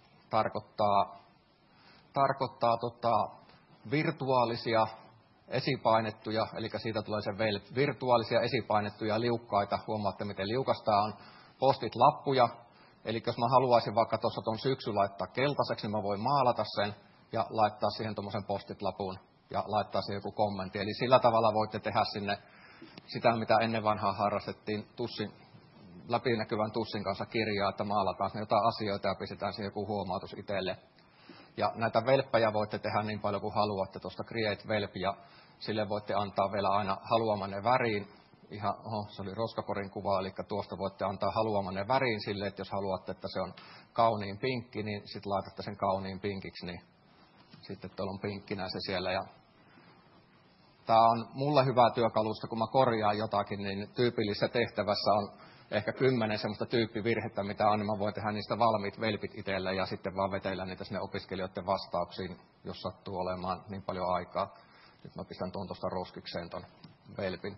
tarkoittaa virtuaalisia esipainettuja, eli siitä tulee se VELP, virtuaalisia esipainettuja liukkaita, huomaatte miten liukasta on, postit-lappuja, eli jos mä haluaisin vaikka tuossa tuon syksyn laittaa keltaiseksi, niin mä voin maalata sen ja laittaa siihen tuommoisen postit-lapun ja laittaa siihen joku kommentti, eli sillä tavalla voitte tehdä sinne sitä, mitä ennen vanhaa harrastettiin läpinäkyvän tussin kanssa kirjaa, että maalataan sinne jotain asioita ja pistetään siihen joku huomautus itselle. Ja näitä velppejä voitte tehdä niin paljon kuin haluatte, tuosta Create Velp, ja sille voitte antaa vielä aina haluamanne väriin. Se oli roskakorin kuva, eli tuosta voitte antaa haluamanne väriin sille, että jos haluatte, että se on kauniin pinkki, niin sitten laitatte sen kauniin pinkiksi, niin sitten tuolla on pinkkinä se siellä. Ja tämä on mulle hyvä työkalusta, kun mä korjaan jotakin, niin tyypillisessä tehtävässä on ehkä 10 semmoista tyyppivirhettä, mitä on, niin mä voin tehdä niistä valmiit velpit itselle ja sitten vaan vetellä niitä sinne opiskelijoiden vastauksiin, jos sattuu olemaan niin paljon aikaa. Nyt mä pistän tuon tuosta roskikseen ton velpin.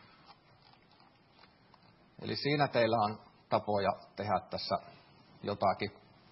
Eli siinä teillä on tapoja tehdä tässä jotakin.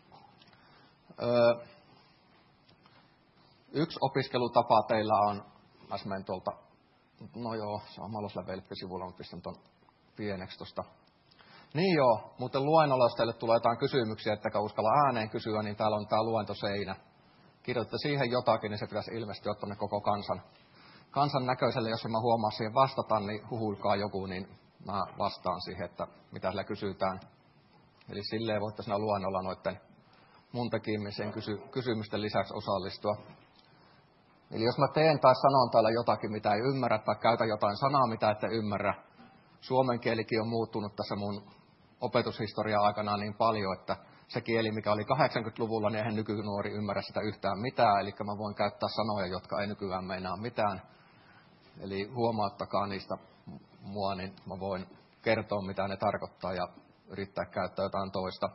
Yksi opiskelutapa teillä on, mä menen tuolta, no joo, se on malosella velppisivulla, mutta pistän ton pieneksi tuosta. Niin joo, muuten luennolla, jos teille tulee jotain kysymyksiä, ettekä uskalla ääneen kysyä, niin täällä on tämä luentoseinä. Kirjoitatte siihen jotakin, niin se pitäisi ilmestyä tuonne koko kansan näköiselle. Jos mä huomaa siihen vastata, niin huhuilkaa joku, niin mä vastaan siihen, että mitä sillä kysytään. Eli silleen voitte siinä luennolla noiden mun tekemisen kysymysten lisäksi osallistua. Eli jos mä teen tai sanon täällä jotakin, mitä ei ymmärrä, tai käytän jotain sanaa, mitä ette ymmärrä, suomen kielikin on muuttunut tässä mun opetushistorian aikana niin paljon, että se kieli, mikä oli 80-luvulla, niin eihän nykynuori ymmärrä sitä yhtään mitään. Eli mä voin käyttää sanoja, jotka ei nykyään meinaa mitään. Eli huomauttakaa niistä mua, niin mä voin kertoa, mitä ne tarkoittaa ja yrittää käyttää jotain toista.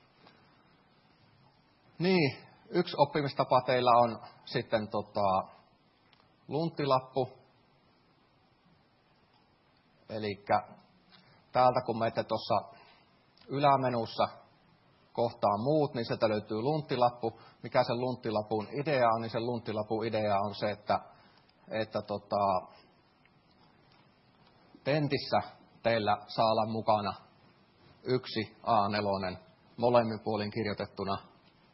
Niin, yksi oppimistapa teillä on sitten lunttilappu. Eli täältä kun menette tuossa ylämenussa kohtaan muut, niin sieltä löytyy lunttilappu. Mikä sen lunttilapun idea on, niin sen lunttilapun idea on se, että tentissä teillä saa olla mukana yksi A4 molemmin puolin kirjoitettuna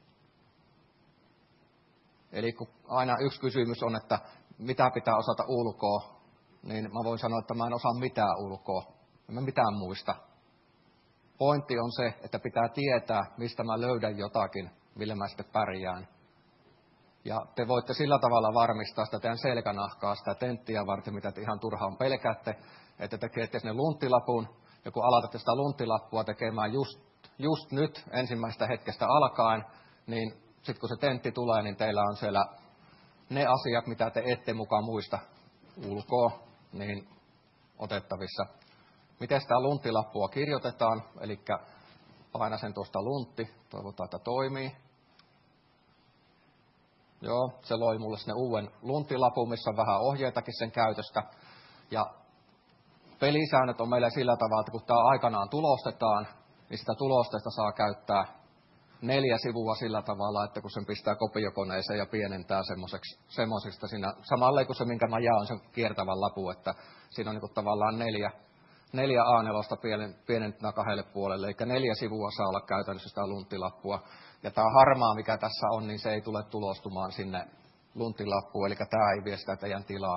Eli kun aina yksi kysymys on, että mitä pitää osata ulkoa, niin mä voin sanoa, että mä en osaa mitään ulkoa. En mä mitään muista. Pointti on se, että pitää tietää, mistä mä löydän jotakin, millä mä sitten pärjään. Ja te voitte sillä tavalla varmistaa sitä teidän selkänahkaa, sitä tenttiä varten, mitä te ihan turhaan pelkäätte, että te teette sinne lunttilapun, ja kun aloitatte sitä lunttilappua tekemään just nyt ensimmäisestä hetkestä alkaen, niin sitten kun se tentti tulee, niin teillä on siellä ne asiat, mitä te ette mukaan muista ulkoa, niin otettavissa. Miten sitä lunttilappua kirjoitetaan, eli paina sen tuosta luntti, toivotaan, että toimii. Joo, se loi mulle sinne uuden lunttilapun, missä on vähän ohjeitakin sen käytöstä. Ja pelisäännöt on meillä sillä tavalla, että kun tämä aikanaan tulostetaan, niin sitä tulosteesta saa käyttää 4 sivua sillä tavalla, että kun sen pistää kopiokoneeseen ja pienentää semmoisesta siinä, samalle kuin se, minkä mä jaan sen kiertävän lapun, että siinä on niin kuin tavallaan 4 A4 pienentää 2 puolelle, eli 4 sivua saa olla käytännössä sitä lunttilappua. Ja tämä harmaa, mikä tässä on, niin se ei tule tulostumaan sinne lunttilappuun, eli tämä ei vie sitä teidän tilaa.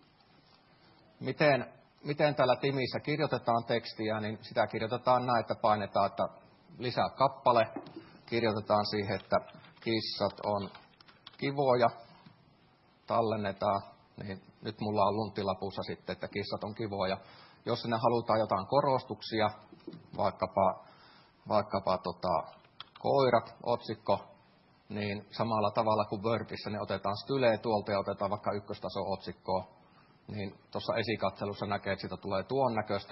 Miten täällä Timissä kirjoitetaan tekstiä, niin sitä kirjoitetaan näin, että painetaan, että lisää kappale. Kirjoitetaan siihen, että kissat on kivoja. Tallennetaan, niin nyt mulla on lunttilapussa sitten, että kissat on kivoja. Jos sinne halutaan jotain korostuksia, vaikkapa koirat, otsikko, niin samalla tavalla kuin Wordissä, niin otetaan stylee tuolta ja otetaan vaikka ykköstason otsikkoa. Niin tuossa esikatselussa näkee, että siitä tulee tuon näköistä.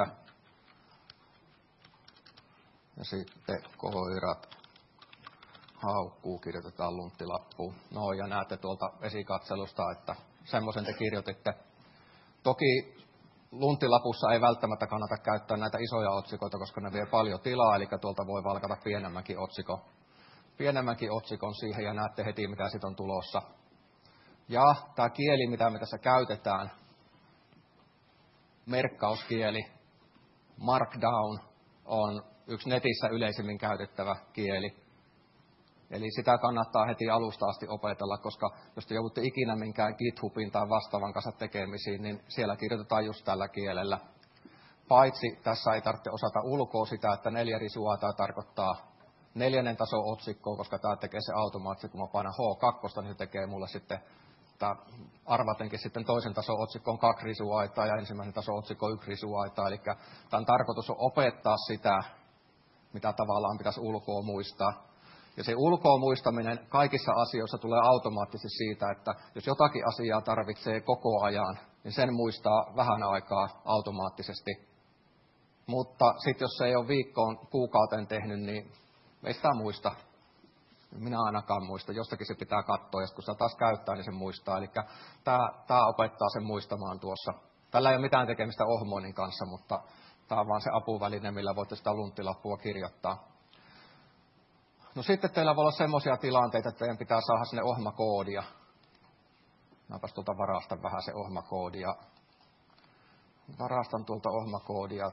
Ja sitten koirat haukkuu, kirjoitetaan lunttilappuun. No ja näette tuolta esikatselusta, että semmoisen te kirjoititte. Toki lunttilapussa ei välttämättä kannata käyttää näitä isoja otsikoita, koska ne vie paljon tilaa, eli tuolta voi valkata pienemmänkin otsikon siihen ja näette heti, mitä siitä on tulossa. Ja tämä kieli, mitä me tässä käytetään, merkkauskieli, Markdown, on yksi netissä yleisimmin käytettävä kieli. Eli sitä kannattaa heti alusta asti opetella, koska jos te joudutte ikinä minkään GitHubin tai vastaavan kanssa tekemisiin, niin siellä kirjoitetaan just tällä kielellä. Paitsi tässä ei tarvitse osata ulkoa sitä, että 4 risua tämä tarkoittaa 4. tason otsikkoa, koska tämä tekee se automaattisesti, kun mä painan H2, niin se tekee mulle sitten, arvatenkin sitten 2. tason otsikko on 2 risuaitaa ja 1. tason otsikko on 1 risuaitaa. Eli tämän tarkoitus on opettaa sitä, mitä tavallaan pitäisi ulkoa muistaa. Ja se ulkoa muistaminen kaikissa asioissa tulee automaattisesti siitä, että jos jotakin asiaa tarvitsee koko ajan, niin sen muistaa vähän aikaa automaattisesti. Mutta sitten jos se ei ole kuukauteen tehnyt, niin ei sitä muista. Minä ainakaan muista. Jostakin se pitää katsoa, ja kun sitä taas käyttää, niin se muistaa. Eli tämä opettaa sen muistamaan tuossa. Tällä ei ole mitään tekemistä ohmoinnin kanssa, mutta tämä on vaan se apuväline, millä voitte sitä lunttilappua kirjoittaa. No sitten teillä voi olla semmoisia tilanteita, että teidän pitää saada sinne ohmakoodia. Mäpäs tuolta varastan vähän se ohmakoodia. Varastan tuolta ohmakoodia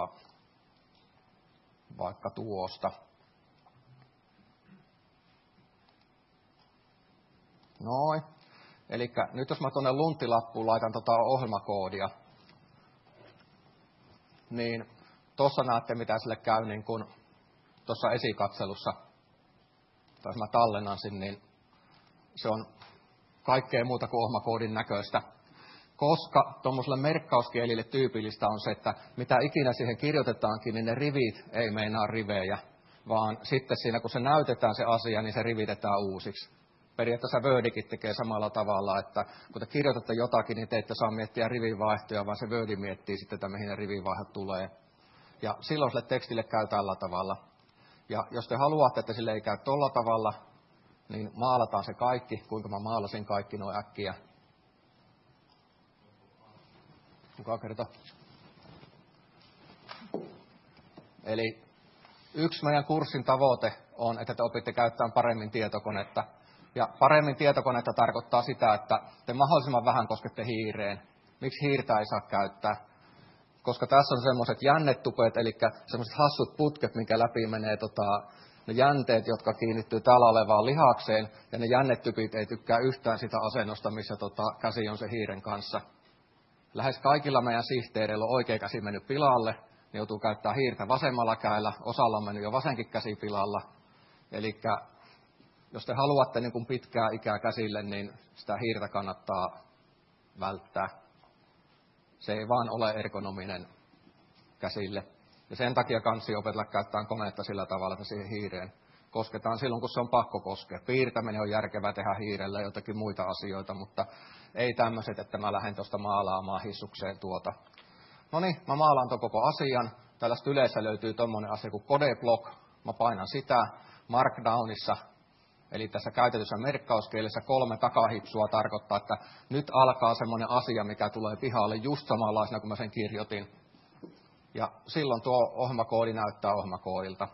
vaikka tuosta. Noin. Eli nyt jos mä tuonne lunttilappuun laitan ohjelmakoodia, niin tuossa näette mitä sille käy niin kuin tuossa esikatselussa. Tai jos mä tallennan sen, niin se on kaikkea muuta kuin ohmakoodin näköistä. Koska tuommoiselle merkkauskielille tyypillistä on se, että mitä ikinä siihen kirjoitetaankin, niin ne rivit ei meinaa rivejä, vaan sitten siinä kun se näytetään se asia, niin se rivitetään uusiksi. Periaatteessa Wordikin tekee samalla tavalla, että kun te kirjoitatte jotakin, niin te ette saa miettiä rivivaihtoja, vaan se Word miettii sitten, että mihin ne rivivaihdot tulee. Ja silloin sille tekstille käy tällä tavalla. Ja jos te haluatte, että sille ei käy tolla tavalla, niin maalataan se kaikki, kuinka mä maalasin kaikki noin äkkiä. Kuka kertoo? Eli yksi meidän kurssin tavoite on, että te opitte käyttämään paremmin tietokonetta. Ja paremmin tietokonetta tarkoittaa sitä, että te mahdollisimman vähän koskette hiireen. Miksi hiirtä ei saa käyttää? Koska tässä on semmoiset jännetupet, eli semmoiset hassut putket, minkä läpi menee ne jänteet, jotka kiinnittyy täällä olevaan lihakseen, ja ne jännetypit ei tykkää yhtään sitä asennosta, missä käsi on se hiiren kanssa. Lähes kaikilla meidän sihteereillä on oikea käsi mennyt pilalle, ne joutuu käyttämään hiirtä vasemmalla kädellä, osalla on mennyt jo vasenkin käsi pilalla. Eli jos te haluatte niin kuin pitkää ikää käsille, niin sitä hiirtä kannattaa välttää. Se ei vaan ole ergonominen käsille. Ja sen takia kansi opetella käyttämään koneetta sillä tavalla, että siihen hiireen kosketaan silloin, kun se on pakko koskea. Piirtäminen on järkevää tehdä hiirellä ja jotakin muita asioita, mutta ei tämmöiset, että mä lähden tuosta maalaamaan hissukseen tuota. No niin, mä maalaan ton koko asian. Tällaista yleensä löytyy tommonen asia kuin Codeblock. Mä painan sitä Markdownissa. Eli tässä käytetyssä merkkauskielessä 3 takahipsua tarkoittaa, että nyt alkaa semmoinen asia, mikä tulee pihalle just samanlaisena kuin mä sen kirjoitin. Ja silloin tuo ohjelmakoodi näyttää ohjelmakoodilta.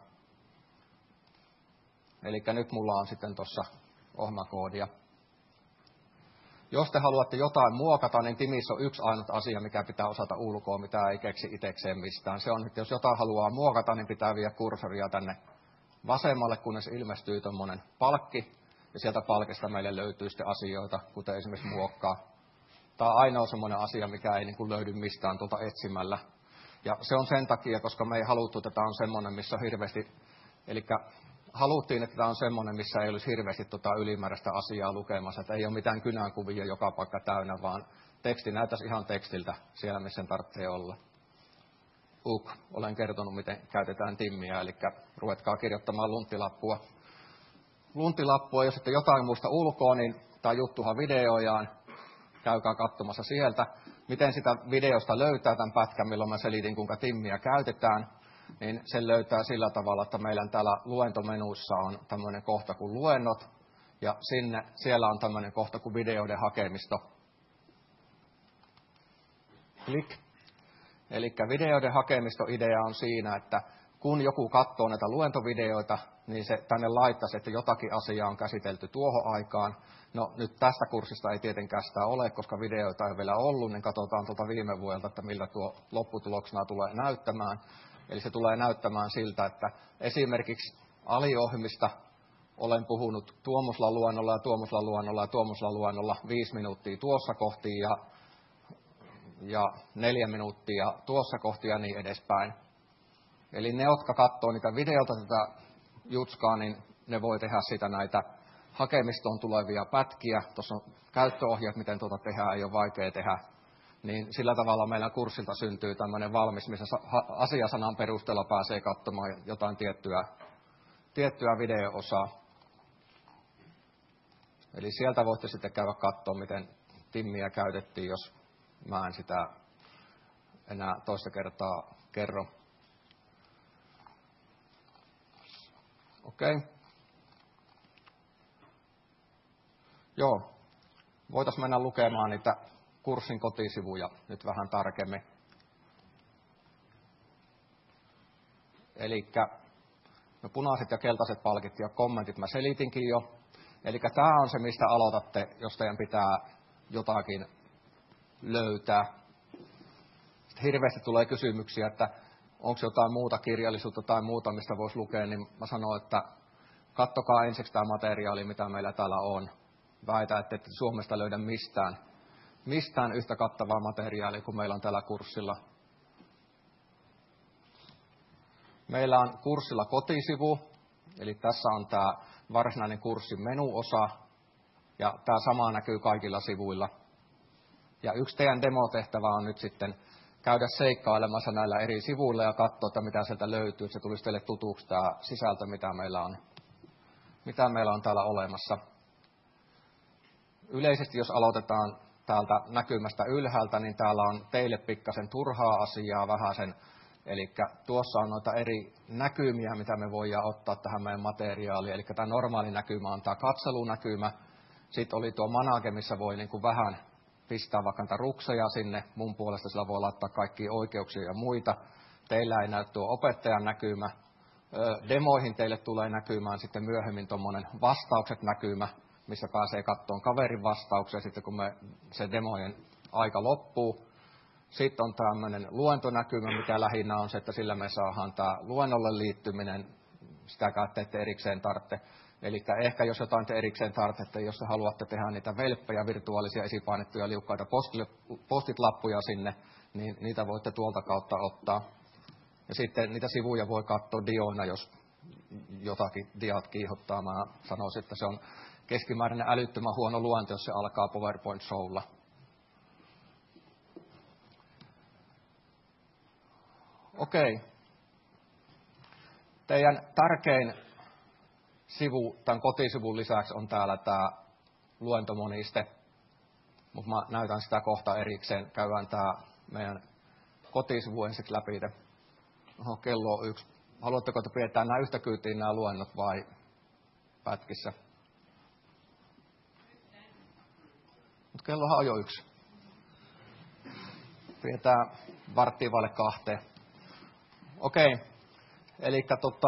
Eli nyt mulla on sitten tuossa ohjelmakoodia. Jos te haluatte jotain muokata, niin Timissä on yksi ainut asia, mikä pitää osata ulkoa, mitä ei keksi itsekseen mistään. Se on, että jos jotain haluaa muokata, niin pitää viedä kursoria tänne vasemmalle, kunnes ilmestyy tuommoinen palkki. Ja sieltä palkista meille löytyy sitten asioita, kuten esimerkiksi muokkaa. Tämä on ainoa semmoinen asia, mikä ei niin kuin löydy mistään tuolta etsimällä. Ja se on sen takia, koska me ei haluttu, että tämä on semmoinen, missä on hirveästi, eli haluttiin, että tämä on semmoinen, missä ei olisi hirveästi ylimääräistä asiaa lukemassa, että ei ole mitään kynänkuvia joka paikka täynnä, vaan teksti näyttäisi ihan tekstiltä siellä, missä sen tarvitsee olla. Olen kertonut, miten käytetään Timmiä, eli ruvetkaa kirjoittamaan lunttilappua. Lunttilappua, jos ette jotain muista ulkoa, niin tämä juttuhan videojaan, käykää katsomassa sieltä. Miten sitä videosta löytää tämän pätkän, milloin mä selitin, kuinka Timmiä käytetään, niin sen löytää sillä tavalla, että meillä täällä luentomenuissa on tämmöinen kohta kuin luennot, ja siellä on tämmöinen kohta kuin videoiden hakemisto. Klik. Eli videoiden hakemistoidea on siinä, että kun joku katsoo näitä luentovideoita, niin se tänne laittaisi, että jotakin asiaa on käsitelty tuohon aikaan. No nyt tästä kurssista ei tietenkään sitä ole, koska videoita ei vielä ollut, niin katsotaan tuota viime vuodelta, että miltä tuo lopputuloksena tulee näyttämään. Eli se tulee näyttämään siltä, että esimerkiksi aliohjelmista olen puhunut Tuomuslan luennolla ja Tuomuslan luennolla ja Tuomuslan luennolla 5 minuuttia tuossa kohti ja 4 minuuttia tuossa kohti ja niin edespäin. Eli ne, jotka katsoo niitä videoita tätä jutskaa, niin ne voi tehdä sitä näitä hakemistoon tulevia pätkiä. Tuossa on käyttöohjeet, miten tuota tehdään, ei ole vaikea tehdä. Niin sillä tavalla meillä kurssilta syntyy tämmöinen valmis, missä asiasanan perusteella pääsee katsomaan jotain tiettyä video-osaa. Eli sieltä voitte sitten käydä katsoa, miten Timmiä käytettiin, jos mä en sitä enää toista kertaa kerro. Okei. Joo. Voitaisiin mennä lukemaan niitä kurssin kotisivuja nyt vähän tarkemmin. Eli no punaiset ja keltaiset palkit ja kommentit mä selitinkin jo. Eli tämä on se, mistä aloitatte, jos teidän pitää jotakin löytää. Sitten hirveästi tulee kysymyksiä, että onko jotain muuta kirjallisuutta tai muuta, mistä voisi lukea, niin mä sanon, että kattokaa ensiksi tämä materiaali, mitä meillä täällä on. Väitä, että ette Suomesta löydä mistään yhtä kattavaa materiaalia kuin meillä on tällä kurssilla. Meillä on kurssilla kotisivu, eli tässä on tämä varsinainen kurssin menuosa, ja tämä sama näkyy kaikilla sivuilla. Ja yksi teidän demotehtävä on nyt sitten käydä seikkailemassa näillä eri sivuilla ja katsoa, että mitä sieltä löytyy, että se tulisi teille tutuksi tämä sisältö, mitä meillä on täällä olemassa. Yleisesti, jos aloitetaan täältä näkymästä ylhäältä, niin täällä on teille pikkasen turhaa asiaa vähäsen. Eli tuossa on noita eri näkymiä, mitä me voidaan ottaa tähän meidän materiaaliin. Eli tämä normaali näkymä on tämä katselunäkymä. Sitten oli tuo manage, missä voi niin kuin vähän pistää vaikka niitä rukseja sinne. Mun puolesta sillä voi laittaa kaikkia oikeuksia ja muita. Teillä ei näy tuo opettajan näkymä. Demoihin teille tulee näkymään sitten myöhemmin tuommoinen vastaukset näkymä, missä pääsee katsomaan kaverin vastauksia sitten, kun se demojen aika loppuu. Sitten on tämmöinen luentonäkymä, mikä lähinnä on se, että sillä me saadaan tämä luennolle liittyminen sitäkään te ette erikseen tarvitse. Eli ehkä jos jotain te erikseen tarvitsette, jos haluatte tehdä niitä velppejä, virtuaalisia esipainettuja liukkaita postitlappuja sinne, niin niitä voitte tuolta kautta ottaa. Ja sitten niitä sivuja voi katsoa dioina, jos jotakin diat kiihottaa. Mä sanoisin, että se on keskimääräinen älyttömän huono luonto, jos se alkaa PowerPoint-showlla. Okei. Teidän tärkein sivu tämän kotisivun lisäksi on täällä tämä luentomoniste, mutta mä näytän sitä kohta erikseen. Käydään tämä meidän kotisivu ensiksi läpi. Oho, kello on 1. Haluatteko, että pidetään nämä yhtä kyytiin nämä luennot vai pätkissä? Mutta kellohan on jo 1. Pidetään 1:15. Okei. Eli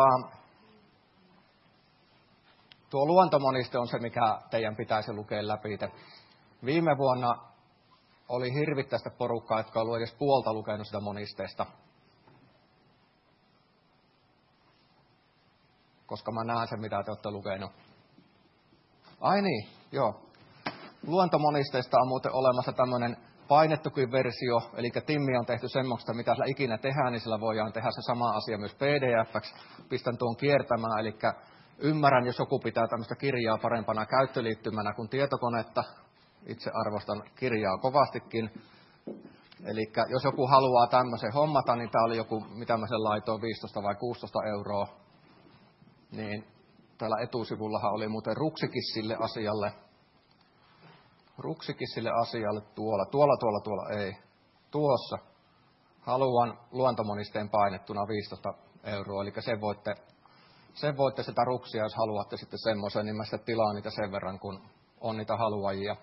tuo luontomoniste on se, mikä teidän pitäisi lukea läpi. Viime vuonna oli hirvittäistä porukkaa, jotka oli edes puolta lukenut sitä monisteesta. Koska mä näen sen, mitä te olette lukenut. Ai niin, joo. Luontomonisteesta on muuten olemassa tämmöinen painettukin versio, eli Timmi on tehty semmoista, mitä sillä ikinä tehdään, niin sillä voidaan tehdä se sama asia myös PDF-ksi. Pistän tuon kiertämään, eli ymmärrän, jos joku pitää tämmöistä kirjaa parempana käyttöliittymänä kuin tietokonetta. Itse arvostan kirjaa kovastikin. Eli jos joku haluaa tämmöisen hommata, niin tämä oli joku, mitä mä sen laitoin, 15 vai 16 €. Niin täällä etusivullahan oli muuten ruksikin sille asialle. Ruksikin sille asialle tuolla, ei. Tuossa. Haluan luontomonisteen painettuna 15 €, eli sen voitte sitä ruksia, jos haluatte sitten semmoisen, niin mä sitten tilaan niitä sen verran, kun on niitä haluajia.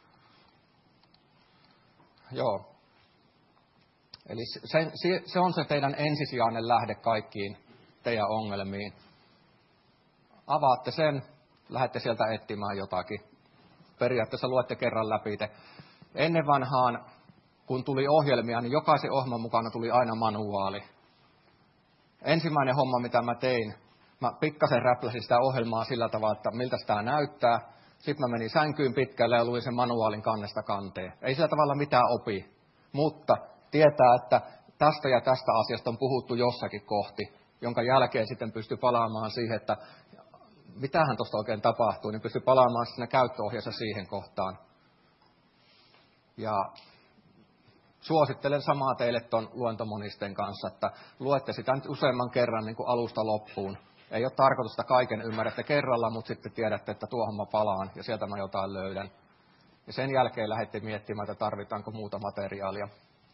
Joo. Eli se on se teidän ensisijainen lähde kaikkiin teidän ongelmiin. Avaatte sen, lähdette sieltä etsimään jotakin. Periaatteessa luette kerran läpi. Ennen vanhaan, kun tuli ohjelmia, niin jokaisen ohjelman mukana tuli aina manuaali. Ensimmäinen homma, mitä mä tein, mä pikkasen räpläsin sitä ohjelmaa sillä tavalla, että miltä sitä näyttää. Sitten mä menin sänkyyn pitkälle ja luin sen manuaalin kannesta kanteen. Ei sillä tavalla mitään opi, mutta tietää, että tästä ja tästä asiasta on puhuttu jossakin kohti, jonka jälkeen sitten pystyy palaamaan siihen, että mitähän tuosta oikein tapahtuu, niin pystyy palaamaan sinne käyttöohjeessa siihen kohtaan. Ja suosittelen samaa teille tuon luentomonisten kanssa, että luette sitä nyt useamman kerran niin kuin alusta loppuun. Ei ole tarkoitusta kaiken ymmärrätte kerralla, mutta sitten tiedätte, että tuohon mä palaan ja sieltä mä jotain löydän. Ja sen jälkeen lähdette miettimään, että tarvitaanko muuta materiaalia.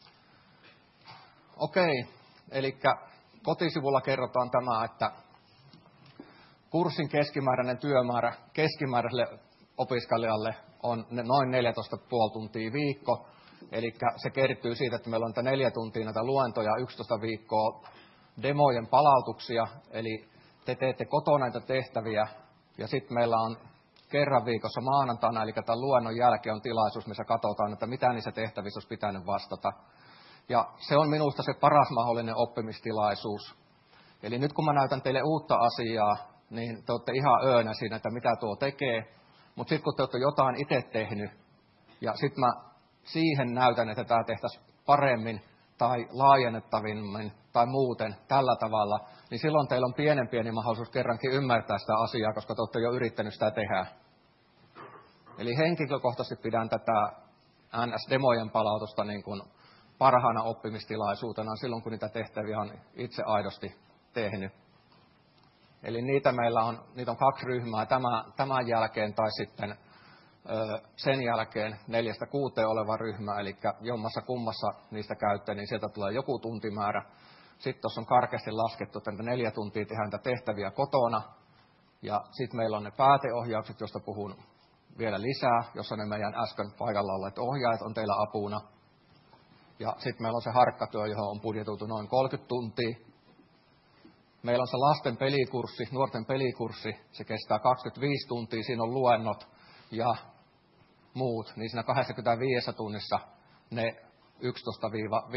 Okei, eli kotisivulla kerrotaan tämä, että kurssin keskimääräinen työmäärä keskimääräiselle opiskelijalle on noin 14,5 tuntia viikko. Eli se kertyy siitä, että meillä on 4 tuntia näitä luentoja, 11 viikkoa demojen palautuksia. Eli te teette kotona näitä tehtäviä ja sitten meillä on kerran viikossa maanantaina, eli tämän luennon jälkeen on tilaisuus, missä katsotaan, että mitä niissä tehtävissä olisi pitänyt vastata. Ja se on minusta se paras mahdollinen oppimistilaisuus. Eli nyt kun mä näytän teille uutta asiaa, niin te olette ihan öönä siinä, että mitä tuo tekee. Mutta sitten kun te olette jotain itse tehnyt, ja sitten mä siihen näytän, että tämä tehtäisiin paremmin tai laajennettavimmin tai muuten tällä tavalla, niin silloin teillä on pieni mahdollisuus kerrankin ymmärtää sitä asiaa, koska te olette jo yrittänyt sitä tehdä. Eli henkilökohtaisesti pidän tätä NS-demojen palautusta niin kuin parhaana oppimistilaisuutena silloin, kun niitä tehtäviä on itse aidosti tehnyt. Eli niitä on 2 ryhmää tämän jälkeen tai sitten sen jälkeen 4-6 oleva ryhmä, eli jommassa kummassa niistä käytte, niin sieltä tulee joku tuntimäärä. Sitten tuossa on karkeasti laskettu, että 4 tuntia tehdään niitä tehtäviä kotona, ja sitten meillä on ne pääteohjaukset, joista puhun vielä lisää, jossa ne meidän äsken paikalla olleet ohjaajat on teillä apuna. Ja sitten meillä on se harkkatyö, johon on budjetoitu noin 30 tuntia. Meillä on se lasten pelikurssi, nuorten pelikurssi, se kestää 25 tuntia, siinä on luennot ja muut, niin siinä 25 tunnissa ne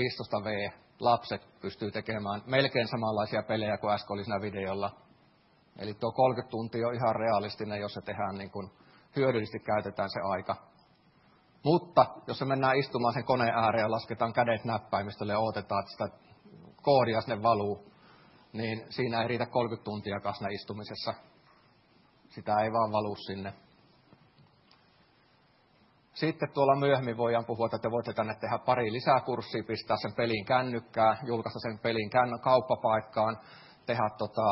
11-15V lapset pystyy tekemään melkein samanlaisia pelejä kuin äsken oli siinä videolla. Eli tuo 30 tuntia on ihan realistinen, jos se tehdään niin kuin hyödyllisesti käytetään se aika. Mutta jos se mennään istumaan sen koneen ääreen ja lasketaan kädet näppäimistölle ja odotetaan, että sitä koodia sinne valuu, niin siinä ei riitä 30 tuntia siinä istumisessa. Sitä ei vaan valu sinne. Sitten tuolla myöhemmin voidaan puhua, että te voitte tänne tehdä pari lisäkurssia, pistää sen pelin kännykkään, julkaista sen pelin kauppapaikkaan, tehdä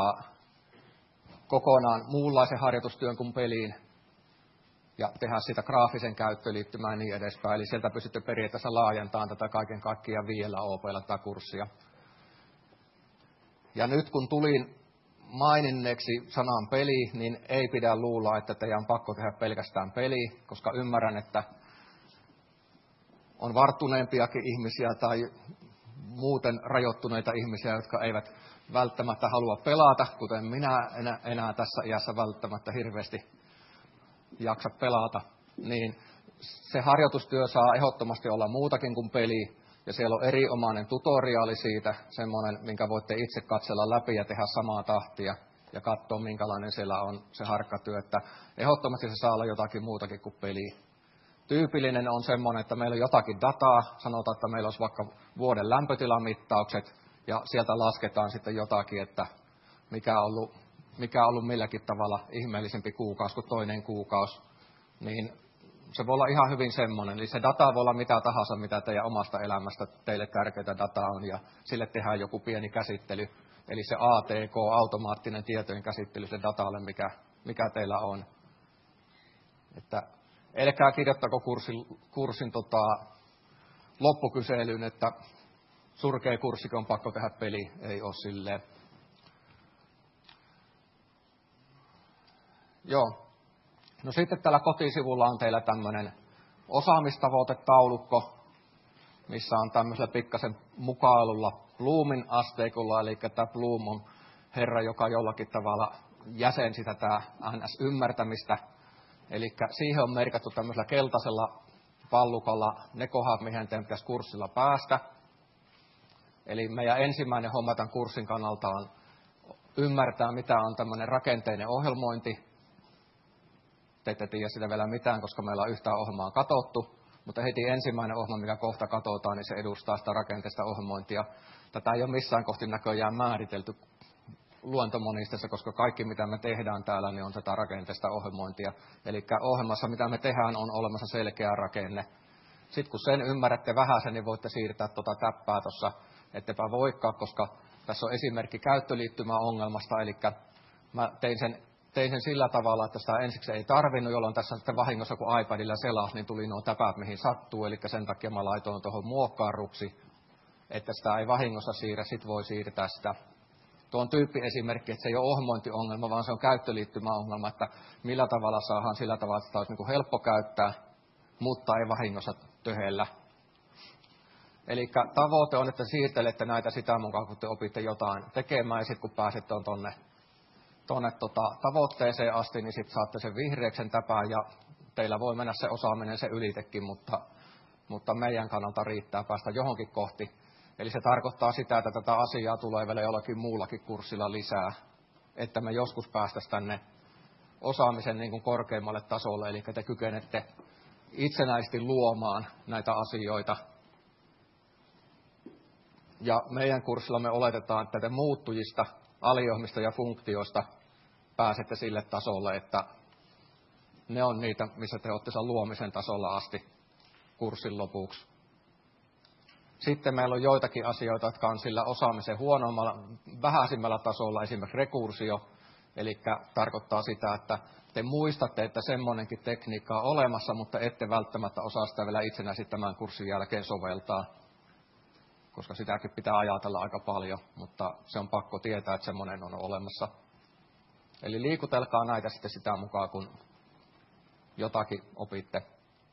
kokonaan muunlaisen harjoitustyön kuin peliin ja tehdä sitä graafisen käyttöliittymää ja niin edespäin. Eli sieltä pystytte periaatteessa laajentamaan tätä kaiken kaikkiaan 5 OP:lla tätä kurssia. Ja nyt kun tulin maininneeksi sanan peli, niin ei pidä luulla, että teidän on pakko tehdä pelkästään peli, koska ymmärrän, että on varttuneempiakin ihmisiä tai muuten rajoittuneita ihmisiä, jotka eivät välttämättä halua pelata, kuten minä enää tässä iässä välttämättä hirveästi jaksa pelata, niin se harjoitustyö saa ehdottomasti olla muutakin kuin peli. Ja siellä on erinomainen tutoriaali siitä, semmoinen, minkä voitte itse katsella läpi ja tehdä samaa tahtia ja katsoa, minkälainen siellä on se harkkatyö. Että ehdottomasti se saa olla jotakin muutakin kuin peli. Tyypillinen on semmoinen, että meillä on jotakin dataa, sanotaan, että meillä olisi vaikka vuoden lämpötilamittaukset, ja sieltä lasketaan sitten jotakin, että mikä on ollut milläkin tavalla ihmeellisempi kuukausi kuin toinen kuukausi, niin se voi olla ihan hyvin semmoinen. Eli se data voi olla mitä tahansa, mitä teidän omasta elämästä teille tärkeää dataa on, ja sille tehdään joku pieni käsittely. Eli se ATK, automaattinen tietojen käsittely, se datalle, mikä teillä on. Että älkää kirjoittako kurssin loppukyselyyn, että surkea kurssikin on pakko tehdä peli, ei ole silleen. Joo. No sitten täällä kotisivulla on teillä tämmöinen osaamistavoitetaulukko, missä on tämmöisellä pikkasen mukailulla Bloomin asteikolla, eli tämä Bloom on herra, joka jollakin tavalla jäsensi tätä NS-ymmärtämistä. Eli siihen on merkattu tämmöisellä keltaisella pallukalla ne kohdat, mihin teidän pitäisi kurssilla päästä. Eli meidän ensimmäinen homma tämän kurssin kannalta on ymmärtää, mitä on tämmöinen rakenteinen ohjelmointi. Te ette tiedä sitä vielä mitään, koska meillä on yhtään ohjelmaa katsottu, mutta heti ensimmäinen ohjelma, mikä kohta katsotaan, niin se edustaa sitä rakenteista ohjelmointia. Tätä ei ole missään kohti näköjään määritelty luentomonisteessa, koska kaikki, mitä me tehdään täällä, niin on tätä rakenteista ohjelmointia. Eli ohjelmassa, mitä me tehdään, on olemassa selkeä rakenne. Sitten kun sen ymmärrätte vähäsen, niin voitte siirtää tuota täppää tuossa, ettepä voikaan, koska tässä on esimerkki käyttöliittymäongelmasta, eli mä tein sen sillä tavalla, että sitä ensiksi ei tarvinnut, jolloin tässä sitten vahingossa, kun iPadilla selasi, niin tuli nuo täpät, mihin sattuu, eli sen takia mä laitoin tuohon muokkaaruksi, että sitä ei vahingossa siirrä, sit voi siirtää sitä. Tuo on tyyppiesimerkki, että se ei ole ohjelmointiongelma, vaan se on käyttöliittymäongelma, että millä tavalla saadaan sillä tavalla, että sitä olisi niin kuin helppo käyttää, mutta ei vahingossa töhellä. Eli tavoite on, että siirtelette näitä sitä mukaan, kun te opitte jotain tekemään, ja sitten kun pääsette on tuonne tavoitteeseen asti, niin sitten saatte sen vihreäksen täpään, ja teillä voi mennä se osaaminen se ylitekin, mutta meidän kannalta riittää päästä johonkin kohti. Eli se tarkoittaa sitä, että tätä asiaa tulee vielä jollakin muullakin kurssilla lisää, että me joskus päästäisiin tänne osaamisen niin kuin korkeammalle tasolle, eli te kykenette itsenäisesti luomaan näitä asioita. Ja meidän kurssilla me oletetaan, että te muuttujista, aliohmista ja funktioista pääsette sille tasolle, että ne on niitä, missä te olette sen luomisen tasolla asti kurssin lopuksi. Sitten meillä on joitakin asioita, jotka on sillä osaamisen huonommalla, vähäisimmällä tasolla, esimerkiksi rekursio, eli tarkoittaa sitä, että te muistatte, että semmoinenkin tekniikka on olemassa, mutta ette välttämättä osaa sitä vielä itsenäisesti tämän kurssin jälkeen soveltaa, koska sitäkin pitää ajatella aika paljon, mutta se on pakko tietää, että semmoinen on olemassa. Eli liikutelkaa näitä sitten sitä mukaan, kun jotakin opitte.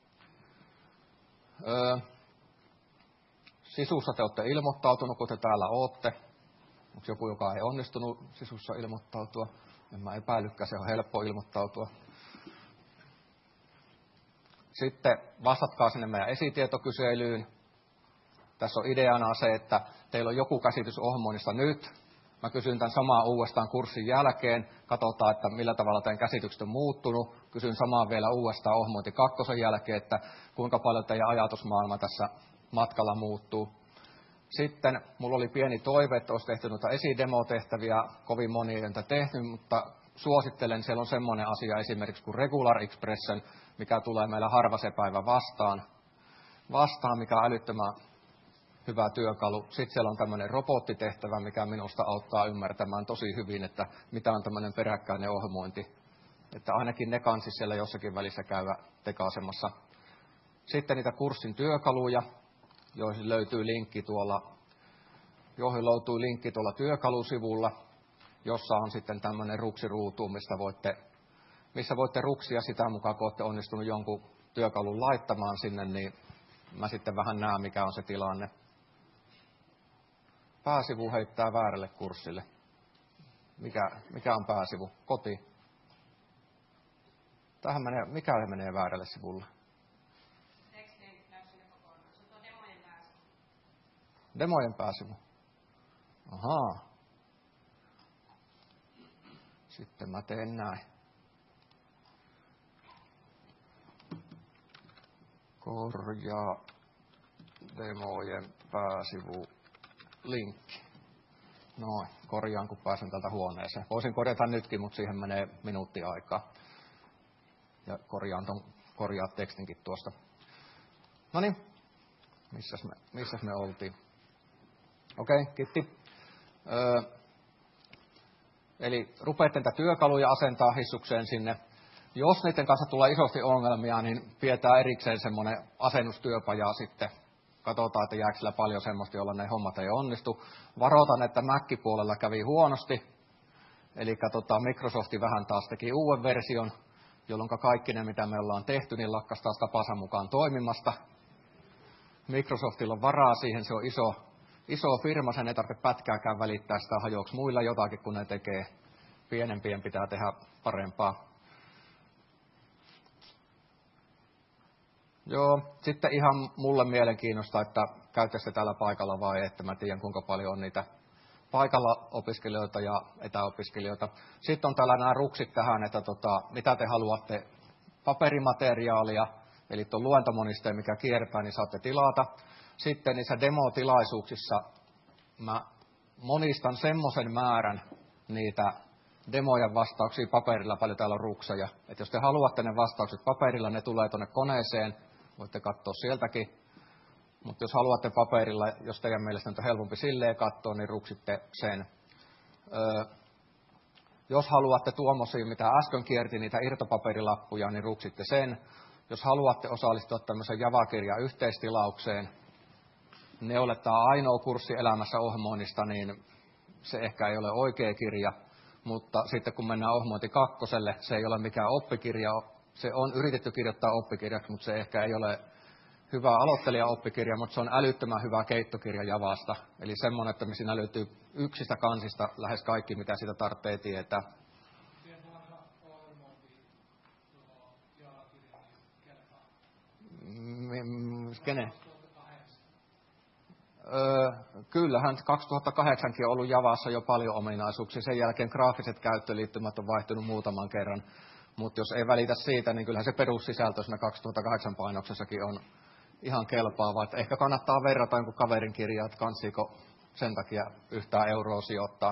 Sisussa te olette ilmoittautunut, kun te täällä olette. Onko joku, joka ei onnistunut sisussa ilmoittautua? En mä epäilykään, se on helppo ilmoittautua. Sitten vastatkaa sinne meidän esitietokyselyyn. Tässä on ideana se, että teillä on joku käsitys ohjelmoinnista nyt, Mä kysyn tämän samaa uudestaan kurssin jälkeen, katsotaan, että millä tavalla teidän käsitykset on muuttunut. Kysyn samaa vielä uudestaan ohjelmointi 2 jälkeen, että kuinka paljon teidän ajatusmaailma tässä matkalla muuttuu. Sitten mulla oli pieni toive, että olisi tehty noita esidemotehtäviä, kovin moni ei niitä tehnyt, mutta suosittelen, siellä on semmoinen asia esimerkiksi kuin Regular Expression, mikä tulee meillä harva se päivä vastaan, mikä on älyttömän hyvä työkalu. Sitten siellä on tämmöinen robottitehtävä, mikä minusta auttaa ymmärtämään tosi hyvin, että mitä on tämmöinen peräkkäinen ohjelmointi. Että ainakin ne kansi siellä jossakin välissä käydä tekaisemassa. Sitten niitä kurssin työkaluja, joihin löytyy linkki tuolla työkalusivulla, jossa on sitten tämmöinen ruksiruutu, missä voitte ruksia sitä mukaan, kun olette onnistunut jonkun työkalun laittamaan sinne, niin mä sitten vähän näen, mikä on se tilanne. Pääsivu heittää väärälle kurssille. Mikä on pääsivu? Koti. Mikä menee väärälle sivulle? Demojen pääsivu. Ahaa. Sitten mä teen näin. Korjaa demojen pääsivu linkki. Noin, korjaan kun pääsen tältä huoneeseen. Voisin korjata nytkin, mutta siihen menee minuutti aikaa. Ja korjaa tekstinkin tuosta. Noniin, missäs me oltiin? Okei, kiitti. Eli rupeatte niitä työkaluja asentaa hissukseen sinne. Jos niiden kanssa tulee isosti ongelmia, niin pidetään erikseen semmoinen asennustyöpaja sitten. Katsotaan, että jääkö sillä paljon semmoista, jolla ne hommat ei onnistu. Varoitan, että Mac-puolella kävi huonosti. Eli Microsoft vähän taas teki uuden version, jolloin kaikki ne, mitä me ollaan tehty, niin lakkas taas tapansa mukaan toimimasta. Microsoftilla on varaa siihen, se on iso firma, sen ei tarvitse pätkääkään välittää sitä hajoksi muilla jotakin, kun ne tekee. Pienempien pitää tehdä parempaa. Joo, sitten ihan mulle mielenkiinnosta, että käytte täällä paikalla vai että mä tiedän kuinka paljon on niitä paikalla opiskelijoita ja etäopiskelijoita. Sitten on täällä nämä ruksit tähän, että mitä te haluatte paperimateriaalia, eli tuon luentomonisteen, mikä kiertää, niin saatte tilata. Sitten niissä demotilaisuuksissa mä monistan semmoisen määrän niitä demojen vastauksia paperilla, paljon täällä on rukseja. Että jos te haluatte ne vastaukset paperilla, ne tulee tuonne koneeseen, voitte katsoa sieltäkin. Mutta jos haluatte paperilla, jos teidän mielestä on helpompi silleen katsoa, niin ruksitte sen. Jos haluatte tuommoisia, mitä äsken kierti, niitä irtopaperilappuja, niin ruksitte sen. Jos haluatte osallistua tämmöiseen Java-kirjan yhteistilaukseen, ne olette ainoa kurssi elämässä ohjelmoinnista, niin se ehkä ei ole oikea kirja. Mutta sitten kun mennään ohjelmointi 2, se ei ole mikään oppikirja. Se on yritetty kirjoittaa oppikirjaksi, mutta se ehkä ei ole hyvä aloittelijaoppikirja, mutta se on älyttömän hyvä keittokirja Javasta. Eli semmoinen, että siinä löytyy yksistä kansista lähes kaikki, mitä sitä tarvitsee tietää. Kenen? Kyllähän 2008kin on ollut Javassa jo paljon ominaisuuksia. Sen jälkeen graafiset käyttöliittymät on vaihtunut muutaman kerran. Mutta jos ei välitä siitä, niin kyllähän se perussisältö siinä 2008 painoksessakin on ihan kelpaava. Että ehkä kannattaa verrata jonkun kaverin kirjaa, että kansiiko sen takia yhtään euroa sijoittaa.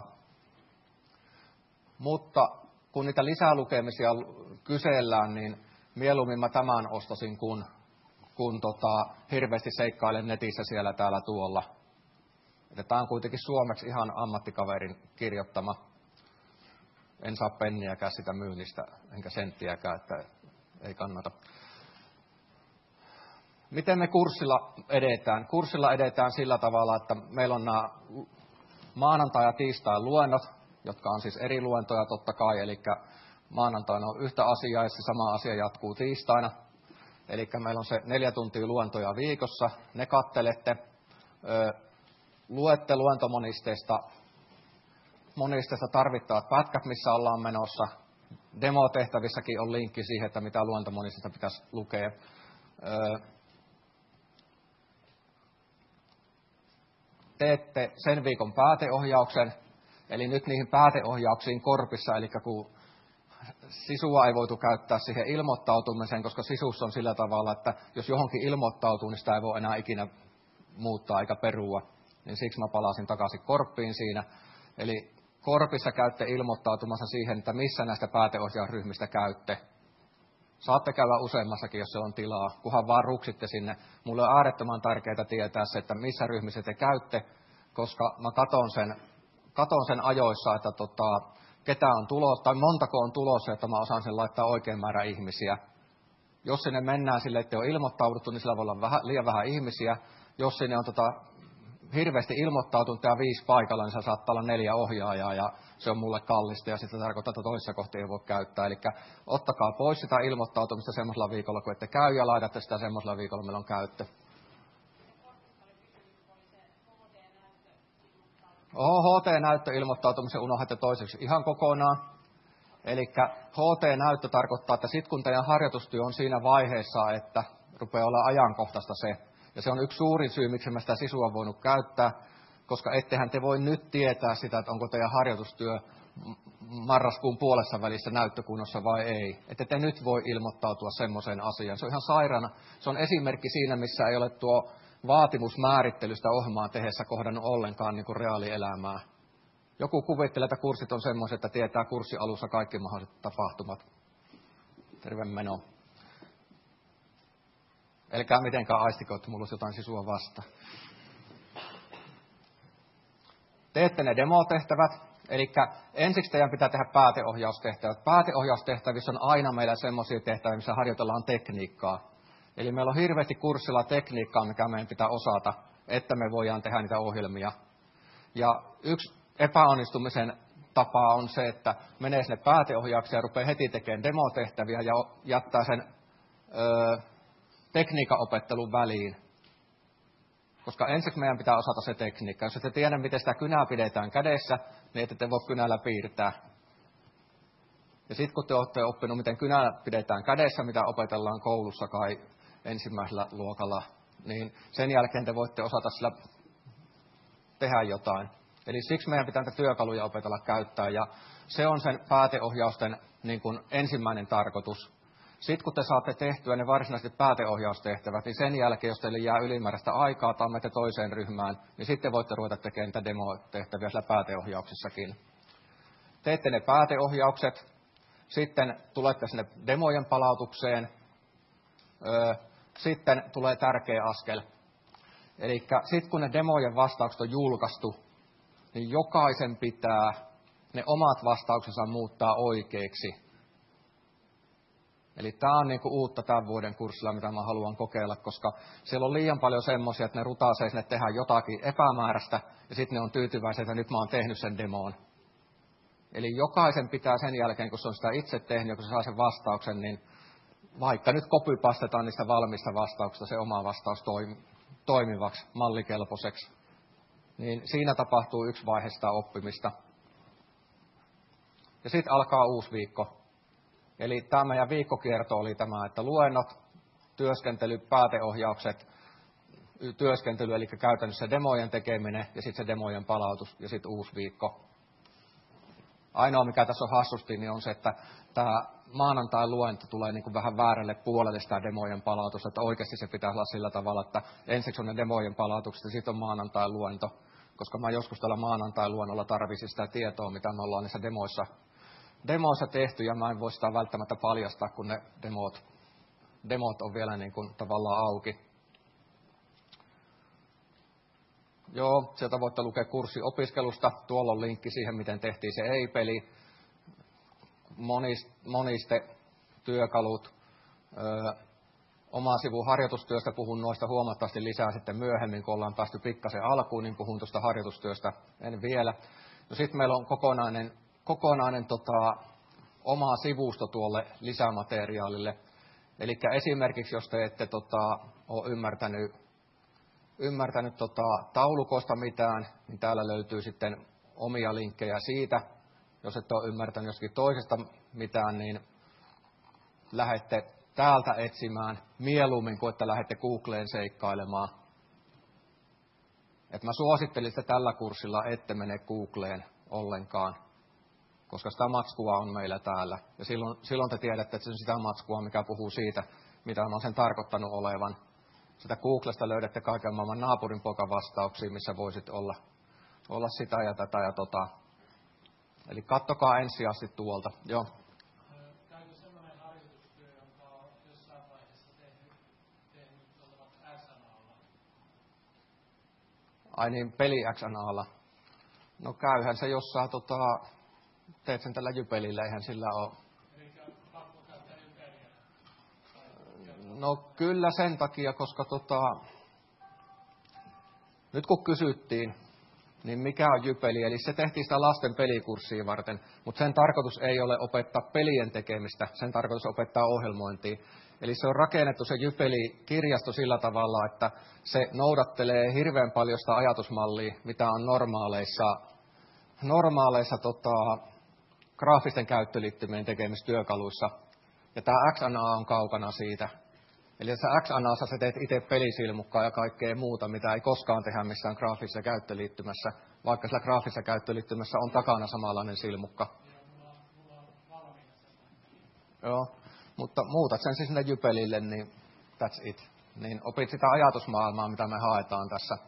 Mutta kun niitä lisälukemisia kysellään, niin mieluummin mä tämän ostasin, kun hirveästi seikkailen netissä siellä täällä tuolla. Tämä on kuitenkin suomeksi ihan ammattikaverin kirjoittama. En saa penniäkään sitä myynnistä, enkä senttiäkään, että ei kannata. Miten me kurssilla edetään? Kurssilla edetään sillä tavalla, että meillä on nämä maanantai- ja tiistain luennot, jotka on siis eri luentoja totta kai, eli maanantaina on yhtä asiaa ja se sama asia jatkuu tiistaina. Eli meillä on se 4 tuntia luentoja viikossa, ne kattelette, luette luentomonisteesta tarvittavat pätkät, missä ollaan menossa. Demotehtävissäkin on linkki siihen, että mitä luentomonisteesta pitäisi lukea. Teette sen viikon pääteohjauksen, Eli nyt niihin pääteohjauksiin korpissa, eli kun sisua ei voitu käyttää siihen ilmoittautumiseen, koska sisus on sillä tavalla, että jos johonkin ilmoittautuu, niin sitä ei voi enää ikinä muuttaa eikä perua. Niin siksi mä palasin takaisin korppiin siinä. Eli korpissa käytte ilmoittautumassa siihen, että missä näistä pääteohjausryhmistä käytte. Saatte käydä useammassakin, jos se on tilaa, kunhan vaan ruksitte sinne. Mulle on äärettömän tärkeää tietää se, että missä ryhmissä te käytte, koska mä katon sen ajoissa, että ketä on tulossa, tai montako on tulossa, että mä osaan sen laittaa oikein määrä ihmisiä. Jos sinne mennään sille, että on ilmoittauduttu, niin sillä voi olla liian vähän ihmisiä. Jos sinne on hirveästi ilmoittautunut ja 5 paikalla, niin se saattaa olla 4 ohjaajaa, ja se on mulle kallista, ja sitten tarkoittaa, että toisessa kohtaa ei voi käyttää. Eli ottakaa pois sitä ilmoittautumista semmoisella viikolla, kun ette käy, ja laitatte sitä semmoisella viikolla, meillä on käyttö. HT-näyttöilmoittautumisen unohdatte toiseksi ihan kokonaan. Eli HT-näyttö tarkoittaa, että sitten kun teidän harjoitustyö on siinä vaiheessa, että rupeaa olla ajankohtaista se, ja se on yksi suurin syy, miksi mä sitä sisua voinut käyttää, koska ettehän te voi nyt tietää sitä, että onko teidän harjoitustyö marraskuun puolessa välissä näyttökunnossa vai ei. Että te nyt voi ilmoittautua semmoiseen asiaan. Se on ihan sairaana. Se on esimerkki siinä, missä ei ole tuo vaatimusmäärittelystä ohjelmaa tehdessä kohdannut ollenkaan niin kuin reaalielämää. Joku kuvittelee, että kurssit on semmoiset, että tietää kurssin alussa kaikki mahdolliset tapahtumat. Terve meno. Elkää mitenkään aistiko, että mulla olisi jotain sisua vastaan. Teette ne demotehtävät, eli ensiksi teidän pitää tehdä pääteohjaustehtävät. Pääteohjaustehtävissä on aina meillä semmoisia tehtäviä, missä harjoitellaan tekniikkaa. Eli meillä on hirveästi kurssilla tekniikkaa, mikä meidän pitää osata, että me voidaan tehdä niitä ohjelmia. Ja yksi epäonnistumisen tapa on se, että menee sinne pääteohjaukseen ja rupeaa heti tekemään demotehtäviä ja jättää sen tekniikan opettelun väliin. Koska ensiksi meidän pitää osata se tekniikka. Jos ette tiedä, miten sitä kynää pidetään kädessä, niin ette te voi kynällä piirtää. Ja sitten kun te olette oppinut, miten kynää pidetään kädessä, mitä opetellaan koulussa kai ensimmäisellä luokalla, niin sen jälkeen te voitte osata sillä tehdä jotain. Eli siksi meidän pitää näitä työkaluja opetella käyttää, ja se on sen pääteohjausten niin kuin ensimmäinen tarkoitus. Sitten kun te saatte tehtyä ne varsinaiset pääteohjaustehtävät, niin sen jälkeen, jos teille jää ylimääräistä aikaa tai menette toiseen ryhmään, niin sitten voitte ruveta tekemään niitä demotehtäviä siellä pääteohjauksissakin. Teette ne pääteohjaukset, sitten tulette sinne demojen palautukseen, sitten tulee tärkeä askel. Eli sitten kun ne demojen vastaukset on julkaistu, niin jokaisen pitää ne omat vastauksensa muuttaa oikeiksi. Eli tämä on niinku uutta tämän vuoden kurssilla, mitä mä haluan kokeilla, koska siellä on liian paljon semmoisia, että ne rutaasee sinne tehdä jotakin epämääräistä, ja sitten ne on tyytyväisiä, että nyt mä oon tehnyt sen demoon. Eli jokaisen pitää sen jälkeen, kun se on sitä itse tehnyt, ja kun se saa sen vastauksen, niin vaikka nyt copypastetaan niistä valmista vastauksista se oma vastaus toimivaksi, mallikelpoiseksi, niin siinä tapahtuu yksi vaihe sitä oppimista. Ja sitten alkaa uusi viikko. Eli tämä meidän viikkokierto oli tämä, että luennot, työskentely, pääteohjaukset, työskentely, eli käytännössä demojen tekeminen ja sitten se demojen palautus ja sitten uusi viikko. Ainoa, mikä tässä on hassusti, niin on se, että tämä maanantain luento tulee niin kuin vähän väärälle puolelle sitä demojen palautusta, että oikeasti se pitää olla sillä tavalla, että ensiksi on ne demojen palautukset ja sitten on maanantain luento, koska mä joskus tällä maanantain luennolla tarvisin sitä tietoa, mitä me ollaan niissä demoissa tehty, ja mä en voi sitä välttämättä paljastaa, kun ne demot on vielä niin kuin tavallaan auki. Joo, sieltä voitte lukea kurssiopiskelusta. Tuolla on linkki siihen, miten tehtiin se ei-peli. Moniste, työkalut. Oma sivun harjoitustyöstä puhun noista huomattavasti lisää sitten myöhemmin, kun ollaan päästy pikkasen alkuun, niin puhun tuosta harjoitustyöstä en vielä. No sitten meillä on kokonainen oma sivusto tuolle lisämateriaalille. Eli esimerkiksi, jos te ette ole ymmärtänyt taulukosta mitään, niin täällä löytyy sitten omia linkkejä siitä. Jos ette ole ymmärtänyt joskin toisesta mitään, niin lähdette täältä etsimään mieluummin kuin että lähdette Googleen seikkailemaan. Et mä suosittelisin, että tällä kurssilla ette mene Googleen, ollenkaan, koska sitä matskua on meillä täällä. Ja silloin te tiedätte, että se on sitä matskua, mikä puhuu siitä, mitä mä oon sen tarkoittanut olevan. Sitä Googlesta löydätte kaiken maailman naapurin poikan vastauksia, missä voisit olla sitä ja tätä ja tota. Eli kattokaa ensisijaisesti tuolta. Joo. Käykö sellainen harjoitustyö, jonka on jossain vaiheessa tehnyt XNAlla? Ai niin, peli XNAlla. No käyhän se jossain, teet sen tällä Jypelillä, eihän sillä ole. Eli pakko käyttää Jypeliä? No kyllä sen takia, koska nyt kun kysyttiin, niin mikä on Jypeli? Eli se tehtiin sitä lasten pelikurssia varten, mutta sen tarkoitus ei ole opettaa pelien tekemistä, sen tarkoitus opettaa ohjelmointia. Eli se on rakennettu se Jypeli-kirjasto sillä tavalla, että se noudattelee hirveän paljon sitä ajatusmallia, mitä on normaaleissa graafisten käyttöliittymien tekemistyökaluissa. Ja tämä XNA on kaukana siitä. Eli tässä XNAssa sä teet itse pelisilmukkaa ja kaikkea muuta, mitä ei koskaan tehdä missään graafisessa käyttöliittymässä, vaikka sillä graafisessa käyttöliittymässä on takana samanlainen silmukka. Joo, mutta muutat sen siis sinne Jypelille, niin that's it. Niin opit sitä ajatusmaailmaa, mitä me haetaan tässä.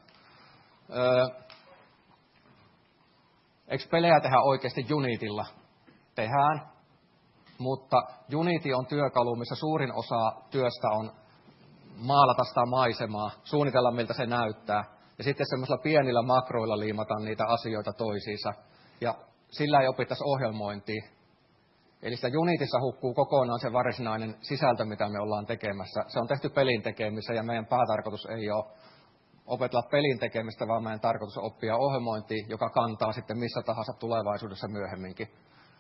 Eikö pelejä tehdä oikeasti Unitilla? Tehdään. Mutta Unity on työkalu, missä suurin osa työstä on maalata sitä maisemaa, suunnitella miltä se näyttää. Ja sitten semmoisilla pienillä makroilla liimata niitä asioita toisiinsa. Ja sillä ei opittaisi ohjelmointia. Eli sitä Unityssä hukkuu kokonaan se varsinainen sisältö, mitä me ollaan tekemässä. Se on tehty pelin tekemisessä ja meidän päätarkoitus ei ole opetella pelin tekemistä, vaan meidän tarkoitus on oppia ohjelmointia, joka kantaa sitten missä tahansa tulevaisuudessa myöhemminkin.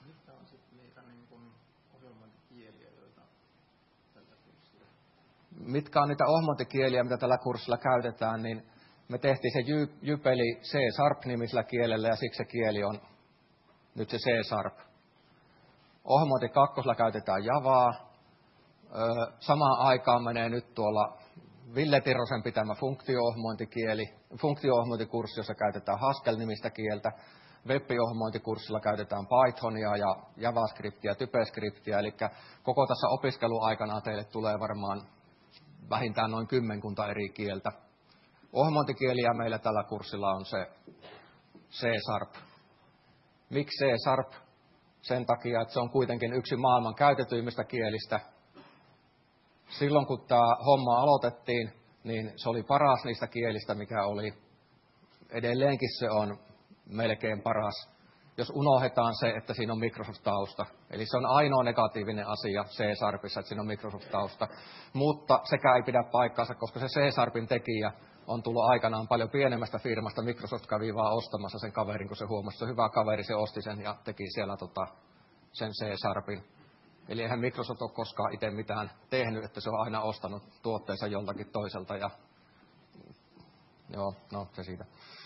Mitkä on niitä ohjelmointikieliä, mitä tällä kurssilla käytetään, niin me tehtiin se Jypeli C-Sharp-nimisellä kielellä ja siksi se kieli on nyt se C-Sharp. Ohjelmointi 2 käytetään Javaa. Samaan aikaan menee nyt tuolla Ville Tirosen pitämä funktio-ohjelmointikurssi, jossa käytetään Haskell-nimistä kieltä. Web-ohjelmointikurssilla käytetään Pythonia ja JavaScriptia ja TypeScriptia, eli koko tässä opiskeluaikana teille tulee varmaan vähintään noin 10 eri kieltä. Ohjelmointikieliä meillä tällä kurssilla on se C-Sharp. Miksi C-Sharp? Sen takia, että se on kuitenkin yksi maailman käytetyimmistä kielistä. Silloin kun tämä homma aloitettiin, niin se oli paras niistä kielistä, mikä oli. Edelleenkin se on melkein paras, jos unohdetaan se, että siinä on Microsoft-tausta. Eli se on ainoa negatiivinen asia C-Sharpissa, että siinä on Microsoft-tausta. Mutta sekä ei pidä paikkaansa, koska se C-Sharpin tekijä on tullut aikanaan paljon pienemmästä firmasta. Microsoft kävi vaan ostamassa sen kaverin, kun se huomasi, että se on hyvä kaveri, se osti sen ja teki siellä sen C-Sharpin. Eli eihän Microsoft ole koskaan itse mitään tehnyt, että se on aina ostanut tuotteensa joltakin toiselta. Ja joo, no se siitä.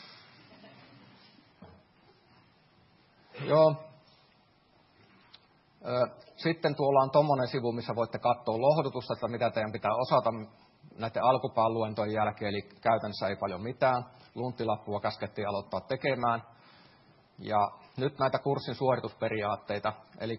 Joo. Sitten tuolla on tommonen sivu, missä voitte katsoa lohdutusta, että mitä teidän pitää osata näiden alkupään luentojen jälkeen, eli käytännössä ei paljon mitään. Lunttilappua käskettiin aloittaa tekemään. Ja nyt näitä kurssin suoritusperiaatteita, eli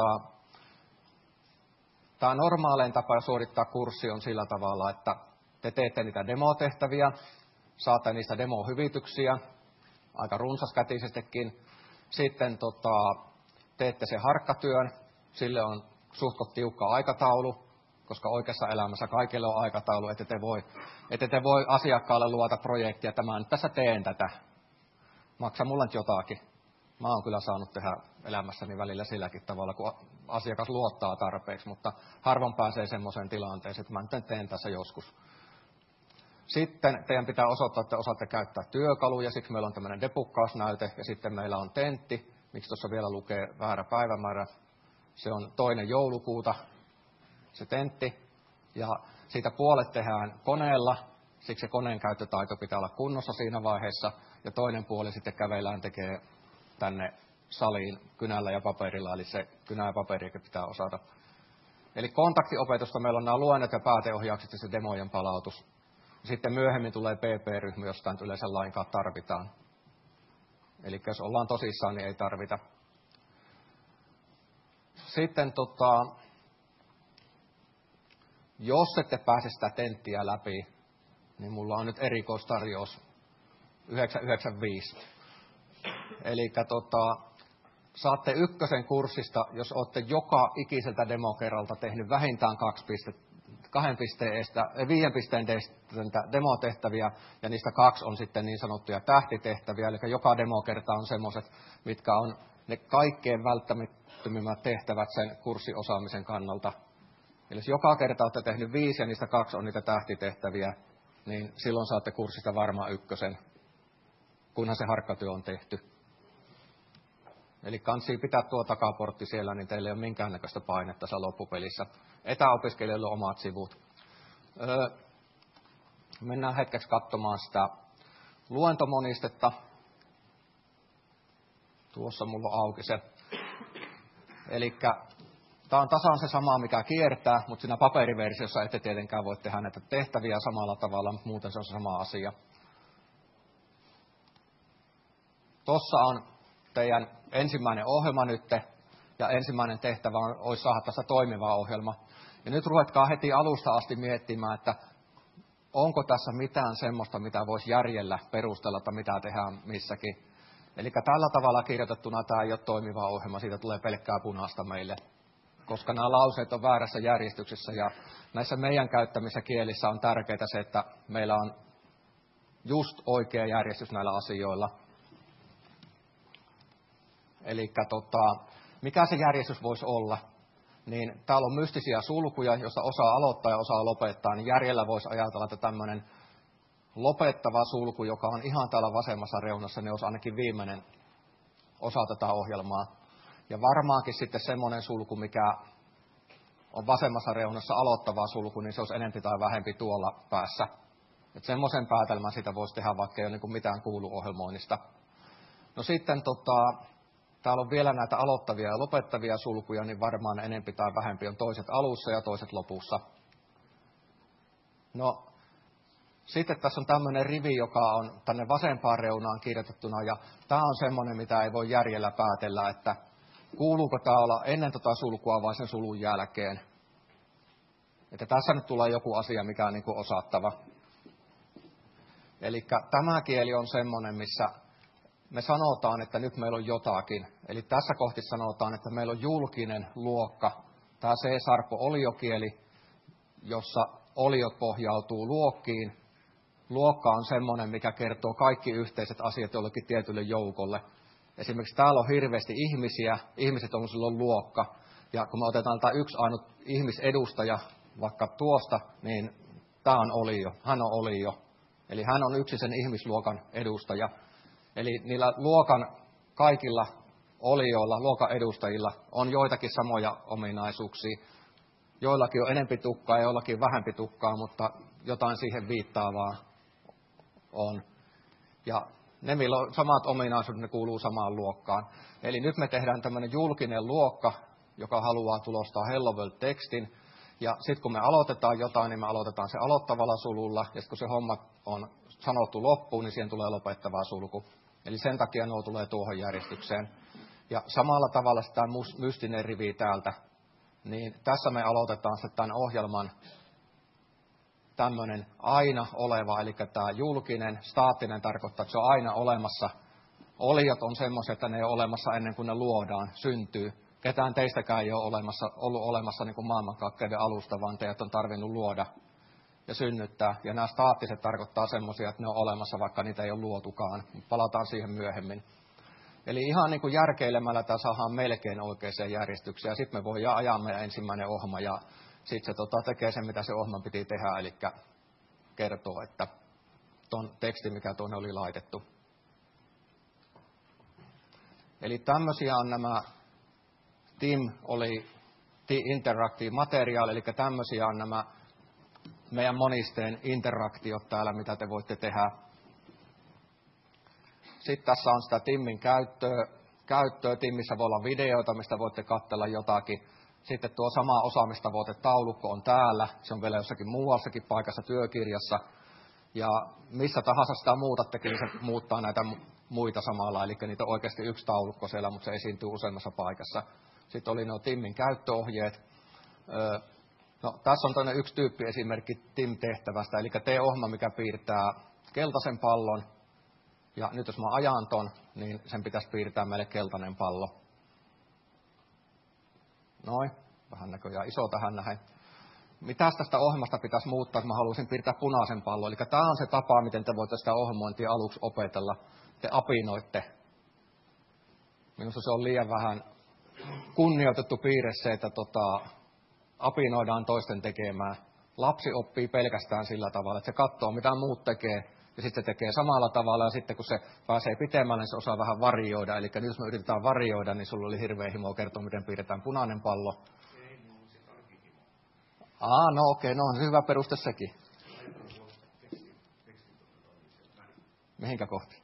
tämä normaalein tapa suorittaa kurssi on sillä tavalla, että te teette niitä demotehtäviä, saatte niistä demohyvityksiä, aika runsaskätisestikin. Sitten teette sen harkkatyön, sille on suhtkot tiukka aikataulu, koska oikeassa elämässä kaikille on aikataulu, ette te voi asiakkaalle luvata projektia, että mä nyt tässä teen tätä, maksa mulle nyt jotakin. Mä oon kyllä saanut tehdä elämässäni välillä silläkin tavalla, kun asiakas luottaa tarpeeksi, mutta harvoin pääsee semmoiseen tilanteeseen, että mä nyt teen tässä joskus. Sitten teidän pitää osoittaa, että osaatte käyttää työkaluja, siksi meillä on tämmöinen debuggausnäyte, ja sitten meillä on tentti, miksi tuossa vielä lukee väärä päivämäärä. Se on 2. joulukuuta, se tentti, ja siitä puolet tehdään koneella, siksi se koneen käyttötaito pitää olla kunnossa siinä vaiheessa, ja toinen puoli sitten kävellään tekee tänne saliin kynällä ja paperilla, eli se kynä ja paperiakin pitää osata. Eli kontaktiopetusta meillä on nämä luennot ja pääteohjaukset ja se demojen palautus. Sitten myöhemmin tulee PP-ryhmä, josta nyt yleensä lainkaan tarvitaan. Eli jos ollaan tosissaan, niin ei tarvita. Sitten jos ette pääse sitä tenttiä läpi, niin mulla on nyt erikoistarjous 995. Eli saatte ykkösen kurssista, jos olette joka ikiseltä demokerralta tehnyt vähintään 5 pisteen demotehtäviä, ja niistä 2 on sitten niin sanottuja tähtitehtäviä, eli joka demokerta on semmoiset, mitkä on ne kaikkein välttämättömimmät tehtävät sen kurssiosaamisen kannalta. Eli jos joka kerta olette tehnyt 5 ja niistä 2 on niitä tähtitehtäviä, niin silloin saatte kurssista varmaan ykkösen, kunhan se harkkatyö on tehty. Eli kansi pitää tuo takaportti siellä, niin teillä ei ole minkäännäköistä painetta tässä loppupelissä. Etäopiskelijoilla on omat sivut. Mennään hetkeksi katsomaan sitä luentomonistetta. Tuossa mulla on auki se. Eli tämä on tasan se sama, mikä kiertää, mutta siinä paperiversiossa ette tietenkään voi tehdä näitä tehtäviä samalla tavalla, mutta muuten se on se sama asia. Tuossa on teidän ensimmäinen ohjelma nyt, ja ensimmäinen tehtävä olisi saada tässä toimiva ohjelma. Ja nyt ruvetkaa heti alusta asti miettimään, että onko tässä mitään semmoista, mitä voisi järjellä perustella, että mitä tehdään missäkin. Eli tällä tavalla kirjoitettuna tämä ei ole toimiva ohjelma, siitä tulee pelkkää punaista meille. Koska nämä lauseet on väärässä järjestyksessä, ja näissä meidän käyttämissä kielissä on tärkeää se, että meillä on just oikea järjestys näillä asioilla. Eli mikä se järjestys voisi olla? Niin täällä on mystisiä sulkuja, joista osaa aloittaa ja osaa lopettaa, niin järjellä voisi ajatella, että tämmöinen lopettava sulku, joka on ihan täällä vasemmassa reunassa, niin olisi ainakin viimeinen osa tätä ohjelmaa. Ja varmaankin sitten semmoinen sulku, mikä on vasemmassa reunassa aloittava sulku, niin se olisi enempi tai vähempi tuolla päässä. Että semmoisen päätelmän sitä voisi tehdä, vaikka ei ole niin mitään kuuluohjelmoinnista. No sitten täällä on vielä näitä aloittavia ja lopettavia sulkuja, niin varmaan enempi tai vähempi on toiset alussa ja toiset lopussa. No, sitten tässä on tämmöinen rivi, joka on tänne vasempaan reunaan kirjoitettuna, ja tämä on semmoinen, mitä ei voi järjellä päätellä, että kuuluuko tämä olla ennen sulkua vai sen sulun jälkeen. Että tässä nyt tulee joku asia, mikä on niin kuin osattava. Eli tämä kieli on semmoinen, missä me sanotaan, että nyt meillä on jotakin. Eli tässä kohti sanotaan, että meillä on julkinen luokka. Tämä C-sarkko-oliokieli, jossa oliot pohjautuu luokkiin. Luokka on semmoinen, mikä kertoo kaikki yhteiset asiat jollekin tietylle joukolle. Esimerkiksi täällä on hirveästi ihmisiä, ihmiset on silloin luokka. Ja kun me otetaan tämä yksi ainut ihmisedustaja vaikka tuosta, niin tämä on olio, hän on olio. Eli hän on yksi sen ihmisluokan edustaja. Eli niillä luokan kaikilla olioilla, luokan edustajilla on joitakin samoja ominaisuuksia. Joillakin on enempi tukkaa ja joillakin vähempi tukkaa, mutta jotain siihen viittaavaa on. Ja ne, millä on samat ominaisuudet, ne kuuluu samaan luokkaan. Eli nyt me tehdään tämmöinen julkinen luokka, joka haluaa tulostaa Hello World-tekstin. Ja sitten kun me aloitetaan jotain, niin me aloitetaan se aloittavalla sululla. Ja sitten kun se homma on sanottu loppuun, niin siihen tulee lopettava sulku. Eli sen takia nuo tulee tuohon järjestykseen. Ja samalla tavalla tämä mystinen rivi täältä. Niin tässä me aloitetaan sitten tämän ohjelman tämmöinen aina oleva, eli tämä julkinen, staattinen tarkoittaa, että se on aina olemassa. Oliot on semmoisia, että ne ei ole olemassa ennen kuin ne luodaan, syntyy. Ketään teistäkään ei ole ollut olemassa niin kuin maailmankaikkeuden alusta, vaan teidät on tarvinnut luoda ja synnyttää. Ja nämä staattiset tarkoittaa semmoisia, että ne on olemassa, vaikka niitä ei ole luotukaan. Palataan siihen myöhemmin. Eli ihan niin kuin järkeilemällä tämä saadaan melkein oikeaan järjestykseen. Ja sitten me voidaan ajaa meidän ensimmäinen ohjelma ja sitten se tekee sen, mitä se ohjelman piti tehdä, eli kertoo, että tuon teksti, mikä tuonne oli laitettu. Eli tämmöisiä on nämä TIM oli Interactive Material, eli tämmöisiä on nämä meidän monisteen interaktiot täällä, mitä te voitte tehdä. Sitten tässä on sitä TIMin käyttöä. TIMissä voi olla videoita, mistä voitte katsella jotakin. Sitten tuo sama osaamistavoitetaulukko on täällä. Se on vielä jossakin muualsakin paikassa työkirjassa. Ja missä tahansa sitä muutattekin, niin se muuttaa näitä muita samalla. Eli niitä on oikeasti yksi taulukko siellä, mutta se esiintyy useammassa paikassa. Sitten oli nuo TIMin käyttöohjeet. No, tässä on toinen yksi tyyppiesimerkki TIM-tehtävästä. Eli tee ohjelma, mikä piirtää keltaisen pallon. Ja nyt jos mä ajan ton, niin sen pitäisi piirtää meille keltainen pallo. Noin, vähän näköjään iso tähän näin. Mitäs tästä ohjelmasta pitäisi muuttaa, jos mä haluaisin piirtää punaisen pallon? Eli tämä on se tapa, miten te voitte sitä ohjelmointia aluksi opetella. Te apinoitte. Minusta se on liian vähän kunnioitettu piirre se, että apinoidaan toisten tekemään. Lapsi oppii pelkästään sillä tavalla, että se katsoo, mitä muut tekee, ja sitten se tekee samalla tavalla, ja sitten kun se pääsee pitemmälle, niin se osaa vähän varioida. Eli nyt jos me yritetään varioida, niin sulla oli hirveä himo kertoa, miten piirretään punainen pallo. No okei, no on hyvä peruste sekin. Mihinkä kohti?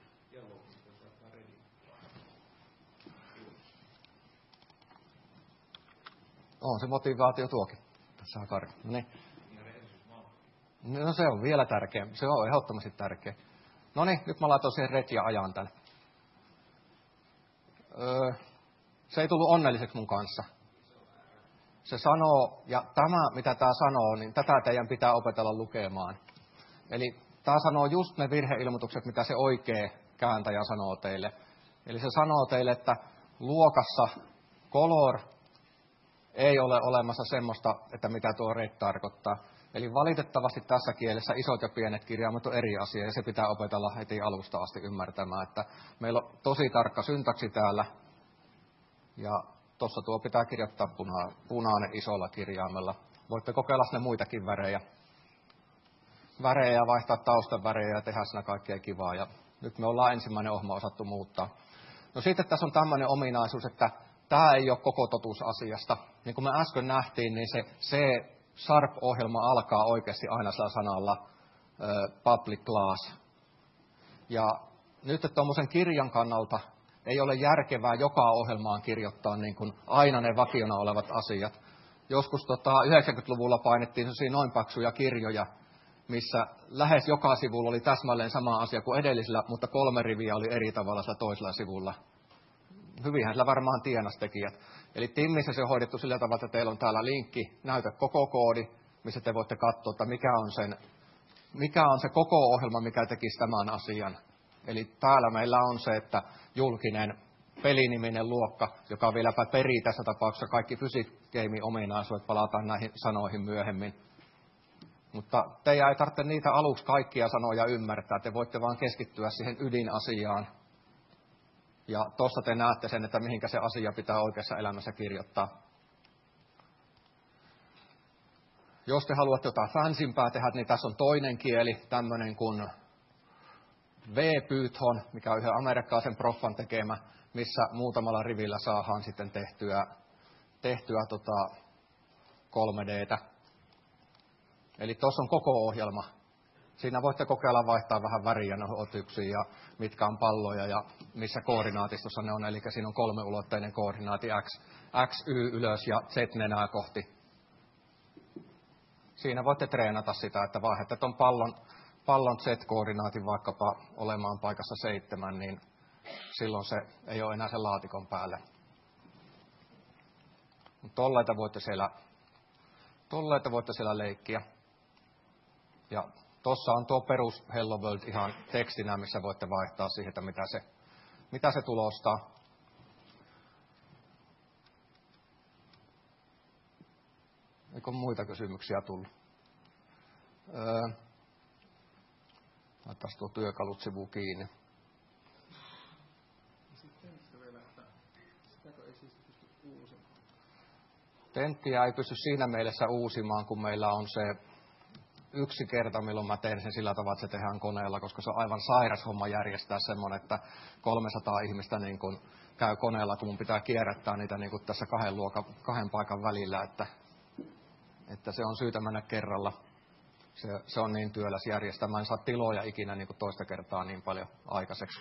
On se motivaatio tuokin. Tässä on Kari. No niin. No se on vielä tärkeä. Se on ehdottomasti tärkeä. No niin, nyt mä laitoin siihen ret ja ajan tän. Se ei tullut onnelliseksi mun kanssa. Se sanoo, ja tämä mitä tämä sanoo, niin tätä teidän pitää opetella lukemaan. Eli tämä sanoo just ne virheilmoitukset, mitä se oikea kääntäjä sanoo teille. Eli se sanoo teille, että luokassa color ei ole olemassa semmoista, että mitä tuo red tarkoittaa. Eli valitettavasti tässä kielessä isot ja pienet kirjaimet on eri asia, ja se pitää opetella heti alusta asti ymmärtämään, että meillä on tosi tarkka syntaksi täällä, ja tuossa tuo pitää kirjoittaa punainen isolla kirjaimella. Voitte kokeilla sinne muitakin värejä ja vaihtaa taustan värejä ja tehdä siinä kaikkea kivaa. Ja nyt me ollaan ensimmäinen ohjelma osattu muuttaa. No sitten tässä on tämmöinen ominaisuus, että tämä ei ole koko totuus asiasta. Niin kuin me äsken nähtiin, niin se Sharp-ohjelma alkaa oikeasti aina sillä sanalla public class. Ja nyt tuommoisen kirjan kannalta ei ole järkevää joka ohjelmaan kirjoittaa niin kuin aina ne vakiona olevat asiat. Joskus 90-luvulla painettiin noin paksuja kirjoja, missä lähes joka sivulla oli täsmälleen sama asia kuin edellisellä, mutta 3 riviä oli eri tavalla sillä toisella sivulla. Hyvinhän sillä varmaan tienas tekijät. Eli TIMissä se on hoidettu sillä tavalla, että teillä on täällä linkki, näytä koko koodi, missä te voitte katsoa, että mikä on se koko ohjelma, mikä tekisi tämän asian. Eli täällä meillä on se, että julkinen peliniminen luokka, joka vieläpä perii tässä tapauksessa kaikki Physics-game-ominaisuudet, palataan näihin sanoihin myöhemmin. Mutta teidän ei tarvitse niitä aluksi kaikkia sanoja ymmärtää, te voitte vaan keskittyä siihen ydinasiaan. Ja tuossa te näette sen, että mihinkä se asia pitää oikeassa elämässä kirjoittaa. Jos te haluatte jotain fansimpää tehdä, niin tässä on toinen kieli, tämmöinen kuin VPython, mikä on yhden amerikkalaisen proffan tekemä, missä muutamalla rivillä saadaan sitten tehtyä 3D:tä. Eli tuossa on koko ohjelma. Siinä voitte kokeilla vaihtaa vähän väriä noihin otyksiin ja mitkä on palloja ja missä koordinaatistossa ne on. Eli siinä on 3-ulotteinen koordinaati X, Y ylös ja Z nenää kohti. Siinä voitte treenata sitä, että vaihdatte tuon pallon Z-koordinaatin vaikkapa olemaan paikassa 7, niin silloin se ei ole enää sen laatikon päällä. Tolleita voitte siellä leikkiä. Ja tuossa on tuo perus Hello World ihan tekstinä, missä voitte vaihtaa siihen, että mitä se tulostaa. Eikö muita kysymyksiä tullut? Laitaisiin tuo työkalut sivu kiinni. Tenttiä ei pysty siinä mielessä uusimaan, kun meillä on se yksi kerta, milloin mä teen sen sillä tavalla, että se tehdään koneella, koska se on aivan sairas homma järjestää semmoinen, että 300 ihmistä niin kun käy koneella, kun mun pitää kierrättää niitä niin kun tässä 2 paikan välillä, että se on syytä mennä kerralla. Se on niin työläs järjestää. Mä en saa tiloja ikinä niin kuin toista kertaa niin paljon aikaiseksi.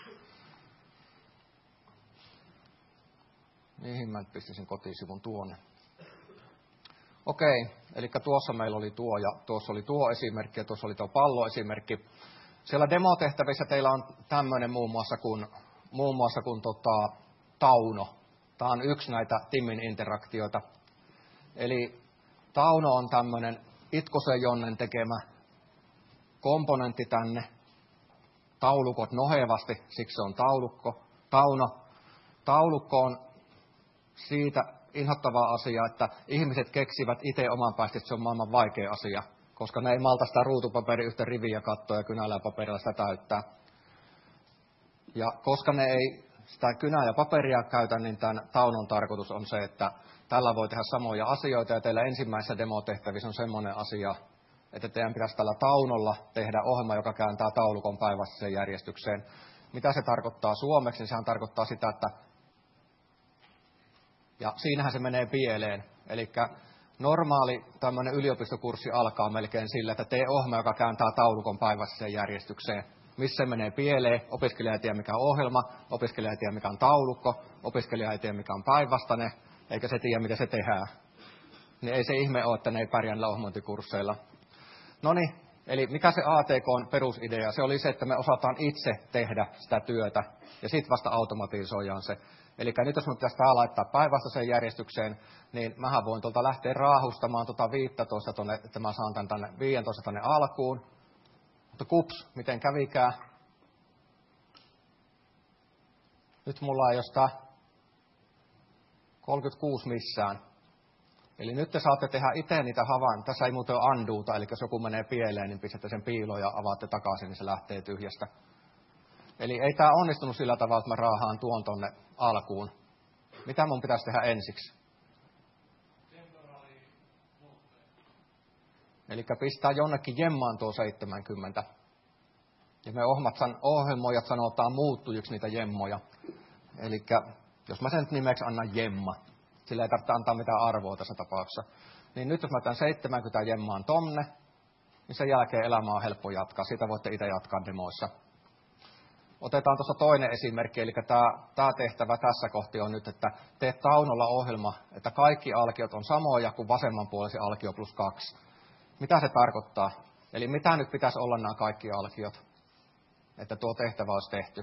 Mihin mä pistin sen kotisivun tuonne? Okei, Eli tuossa meillä oli tuo ja tuossa oli tuo esimerkki ja tuossa oli tuo palloesimerkki. Siellä demotehtävissä teillä on tämmöinen muun muassa kuin Tauno. Tämä on yksi näitä Timin interaktioita. Eli Tauno on tämmöinen Itkosen Jonnen tekemä komponentti tänne. Taulukot nohevasti, siksi se on Tauno. Taulukko on siitä inhottava asia, että ihmiset keksivät itse oman päästä, että se on maailman vaikea asia, koska ne ei malta sitä ruutupaperia yhtä riviä kattoa ja kynällä ja paperilla sitä täyttää. Ja koska ne ei sitä kynää ja paperia käytä, niin tämän Taunon tarkoitus on se, että tällä voi tehdä samoja asioita, ja teillä ensimmäisessä demotehtävissä on semmoinen asia, että teidän pitäisi tällä Taunolla tehdä ohjelma, joka kääntää taulukon päinvastaiseen järjestykseen. Mitä se tarkoittaa suomeksi? Niin sehän tarkoittaa sitä, että ja siinähän se menee pieleen. Eli normaali tämmöinen yliopistokurssi alkaa melkein sillä, että tee ohjelma, joka kääntää taulukon päinvastaiseen järjestykseen. Missä se menee pieleen? Opiskelija ei tiedä, mikä on ohjelma, opiskelija ei tiedä, mikä on taulukko, opiskelija ei tiedä, mikä on päinvastainen, eikä se tiedä, miten se tehdään. Niin ei se ihme ole, että ne ei pärjää näillä ohjelmointikursseilla. Noniin, eli mikä se ATK:n perusidea? Se oli se, että me osataan itse tehdä sitä työtä, ja sitten vasta automatisoidaan se. Eli nyt jos minun pitäisi tämä laittaa päinvastaiseen järjestykseen, niin mähän voin tuolta lähteä raahustamaan 15 tonne, että mä saan tänne 15 tänne alkuun. Mutta kups, miten kävikään? Nyt mulla ei ole sitä 36 missään. Eli nyt te saatte tehdä itse niitä havaintoja. Tässä ei muuten ole undoota, eli jos joku menee pieleen, niin pistätte sen piiloon ja avaatte takaisin, niin se lähtee tyhjästä. Eli ei tämä onnistunut sillä tavalla, että mä raahaan tuon tonne alkuun. Mitä mun pitäisi tehdä ensiksi? Eli pistää jonnekin jemmaan tuo 70. Ja me ohjelmoijat sanotaan muuttujiksi niitä jemmoja. Eli jos mä sen nyt nimeksi annan jemma, sillä ei tarvitse antaa mitään arvoa tässä tapauksessa. Niin nyt jos mä tämän 70 jemmaan tonne, niin sen jälkeen elämä on helppo jatkaa. Siitä voitte itse jatkaa demoissa. Otetaan tuossa toinen esimerkki, eli tämä tehtävä tässä kohti on nyt, että tee Taunolla ohjelma, että kaikki alkiot on samoja kuin vasemmanpuolisen alkio plus 2. Mitä se tarkoittaa? Eli mitä nyt pitäisi olla nämä kaikki alkiot, että tuo tehtävä olisi tehty?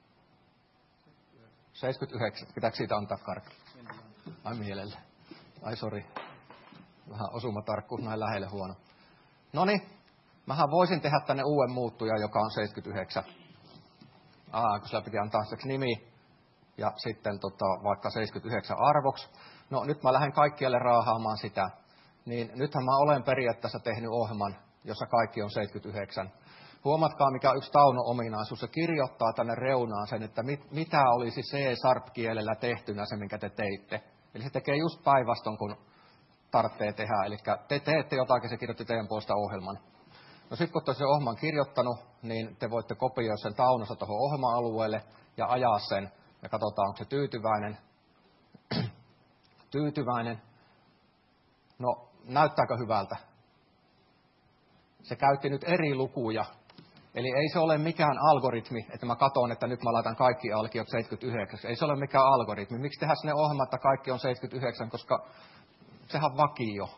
79. Pitääkö siitä antaa karkki? Ai mielellä. Ai sori. Vähän osumatarkkuus näin lähelle huono. Noniin, mähän voisin tehdä tänne uuden muuttuja, joka on 79. Kun sillä piti antaa seksi nimi ja sitten vaikka 79 arvoksi. No nyt mä lähden kaikkialle raahaamaan sitä. Niin nythän mä olen periaatteessa tehnyt ohjelman, jossa kaikki on 79. Huomatkaa, mikä on yksi Tauno-ominaisuus. Se kirjoittaa tänne reunaan sen, että mitä olisi C-sharp-kielellä tehtynä se, minkä te teitte. Eli se tekee just päinvastoin, kun tarvitsee tehdä. Eli te teette jotakin, se kirjoitti teidän puolesta ohjelman. No sitten kun olette sen ohjelman kirjoittanut, niin te voitte kopioida sen Taunosta tuohon ohjelma-alueelle ja ajaa sen. Ja katsotaan, onko se tyytyväinen. Tyytyväinen. No, näyttääkö hyvältä? Se käytti nyt eri lukuja. Eli ei se ole mikään algoritmi, että mä katson, että nyt mä laitan kaikki alkiot 79. Ei se ole mikään algoritmi. Miksi tehdään sinne ohjelma, että kaikki on 79, koska sehän on vakio.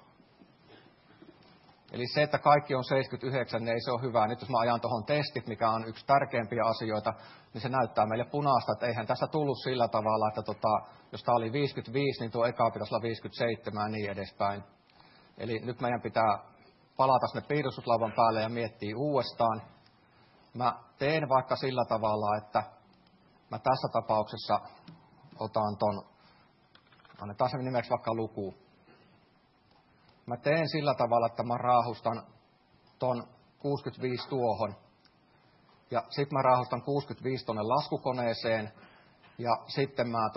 Eli se, että kaikki on 79, niin ei se ole hyvä. Nyt jos mä ajan tuohon testit, mikä on yksi tärkeimpiä asioita, niin se näyttää meille punaista, että eihän tässä tullut sillä tavalla, että jos tämä oli 55, niin tuo eka pitäisi olla 57 ja niin edespäin. Eli nyt meidän pitää palata sinne piirustuslauvan päälle ja miettiä uudestaan. Mä teen vaikka sillä tavalla, että mä tässä tapauksessa otan annetaan sen nimeksi vaikka luku. Mä teen sillä tavalla, että mä raahustan ton 65 tuohon. Ja sitten mä raahustan 65 tonne laskukoneeseen. Ja sitten mä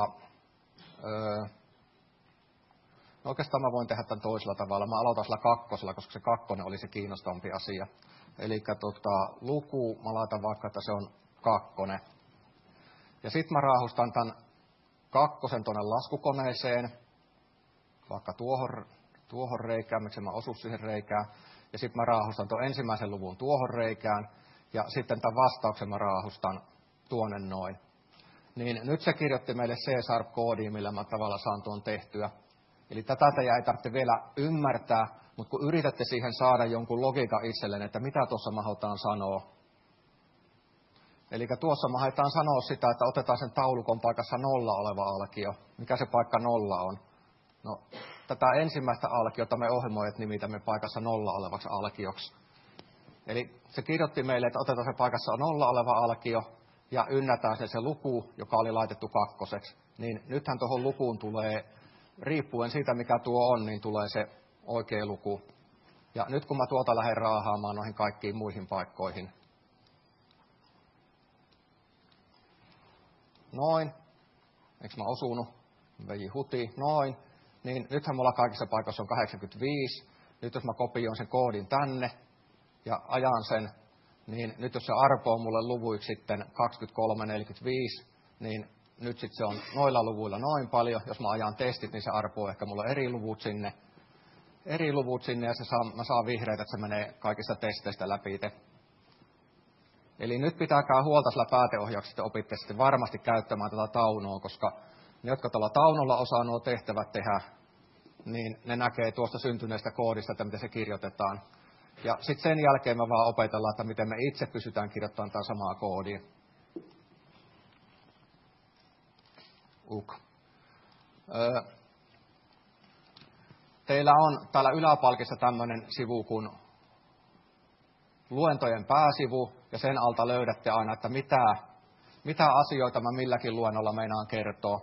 no oikeastaan mä voin tehdä tämän toisella tavalla. Mä aloitan sillä kakkosella, koska se kakkonen oli se kiinnostavampi asia. Eli luku, mä laitan vaikka, että se on kakkonen. Ja sitten mä raahustan tämän kakkosen tonne laskukoneeseen. Vaikka tuohon reikään, miksi mä osu siihen reikään. Ja sitten mä raahustan tuon ensimmäisen luvun tuohon reikään. Ja sitten tämän vastauksen mä raahustan tuonne noin. Niin nyt se kirjoitti meille C-sharp-koodiin, millä mä tavallaan saan tuon tehtyä. Eli tätä teidän ei tarvitse vielä ymmärtää, mutta kun yritätte siihen saada jonkun logiikan itselleen, että mitä tuossa mahdotaan sanoa. Eli tuossa mahdotaan sanoa sitä, että otetaan sen taulukon paikassa 0 oleva alkio. Mikä se paikka 0 on? No, tätä ensimmäistä alkiota me ohjelmoijat nimitämme paikassa 0 olevaksi alkioksi. Eli se kirjoitti meille, että otetaan se paikassa 0 oleva alkio ja ynnätään se luku, joka oli laitettu 2. Niin nythän tuohon lukuun tulee, riippuen siitä mikä tuo on, niin tulee se oikea luku. Ja nyt kun mä tuota lähden raahaamaan noihin kaikkiin muihin paikkoihin. Noin. Eikö mä osunut? Veji huti. Noin. Niin nythän mulla kaikissa paikoissa on 85. Nyt jos mä kopioin sen koodin tänne ja ajan sen, niin nyt jos se arpoo mulle luvuiksi sitten 2345, niin nyt sitten se on noilla luvuilla noin paljon. Jos mä ajan testit, niin se arpoo ehkä mulle eri luvut sinne ja mä saan vihreitä, että se menee kaikista testeistä läpi. Eli nyt pitääkää huolta sillä pääteohjauksesta, opitte sitten varmasti käyttämään tätä taunoa, koska ne, jotka tuolla taunolla osaa nuo tehtävät tehdä, niin ne näkee tuosta syntyneestä koodista, että miten se kirjoitetaan. Ja sitten sen jälkeen me vaan opetellaan, että miten me itse pysytään kirjoittamaan tätä samaa koodia. Teillä on täällä yläpalkissa tämmöinen sivu kuin luentojen pääsivu, ja sen alta löydätte aina, että mitä asioita mä milläkin luennolla meinaan kertoa.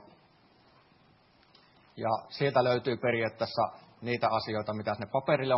Ja sieltä löytyy periaatteessa niitä asioita, mitä sinne paperille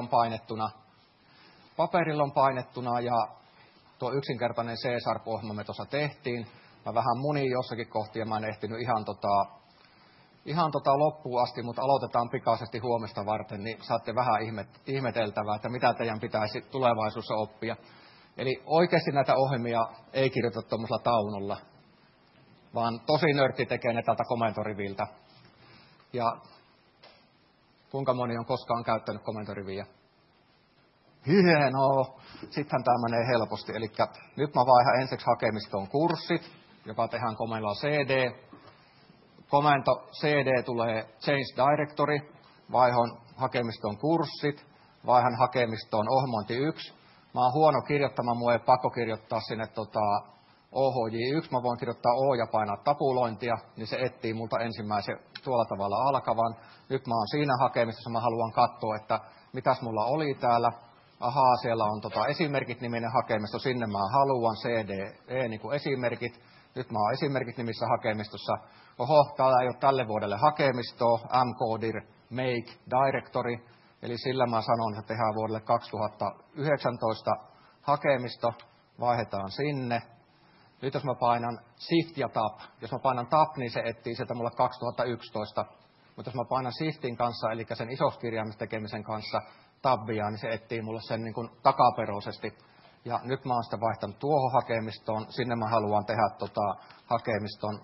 on painettuna, ja tuo yksinkertainen C-Sharp-ohjelma me tuossa tehtiin. Mä vähän munin jossakin kohti, ja mä en ehtinyt ihan loppuun asti, mutta aloitetaan pikaisesti huomista varten, niin saatte vähän ihmeteltävää, että mitä teidän pitäisi tulevaisuudessa oppia. Eli oikeasti näitä ohjelmia ei kirjoita tuollaisella taunolla, vaan tosi nörtti tekee ne täältä komentoriviltä. Ja kuinka moni on koskaan käyttänyt komentoriviä? Hienoa! Sittenhän tämä menee helposti. Eli nyt mä vaihan ensiksi hakemistoon kurssit, joka tehdään komennolla CD. Komento CD tulee Change Directory, vaihon hakemistoon kurssit, vaihan hakemistoon ohjelmointi 1. Mä oon huono kirjoittamaan, mun ei pakko kirjoittaa sinne OHJ1, mä voin kirjoittaa O ja painaa tapulointia, niin se etsii multa ensimmäisen tuolla tavalla alkavan. Nyt mä oon siinä hakemistossa, mä haluan katsoa, että mitäs mulla oli täällä. Ahaa, siellä on esimerkit-niminen hakemisto, sinne mä haluan CDE niin kuin esimerkit. Nyt mä oon esimerkit nimissä hakemistossa. Oho, täällä ei ole tälle vuodelle hakemistoa, mcodir make directory. Eli sillä mä sanon, että tehdään vuodelle 2019 hakemisto, vaihdetaan sinne. Nyt jos mä painan Shift ja Tab, jos mä painan Tab, niin se etsii sieltä mulle 2011. Mutta jos mä painan Shiftin kanssa, eli sen isoskirjaimista tekemisen kanssa Tabia, niin se etsii mulle sen niin kuin takaperoisesti. Ja nyt mä oon sitä vaihtanut tuohon hakemistoon, sinne mä haluan tehdä hakemiston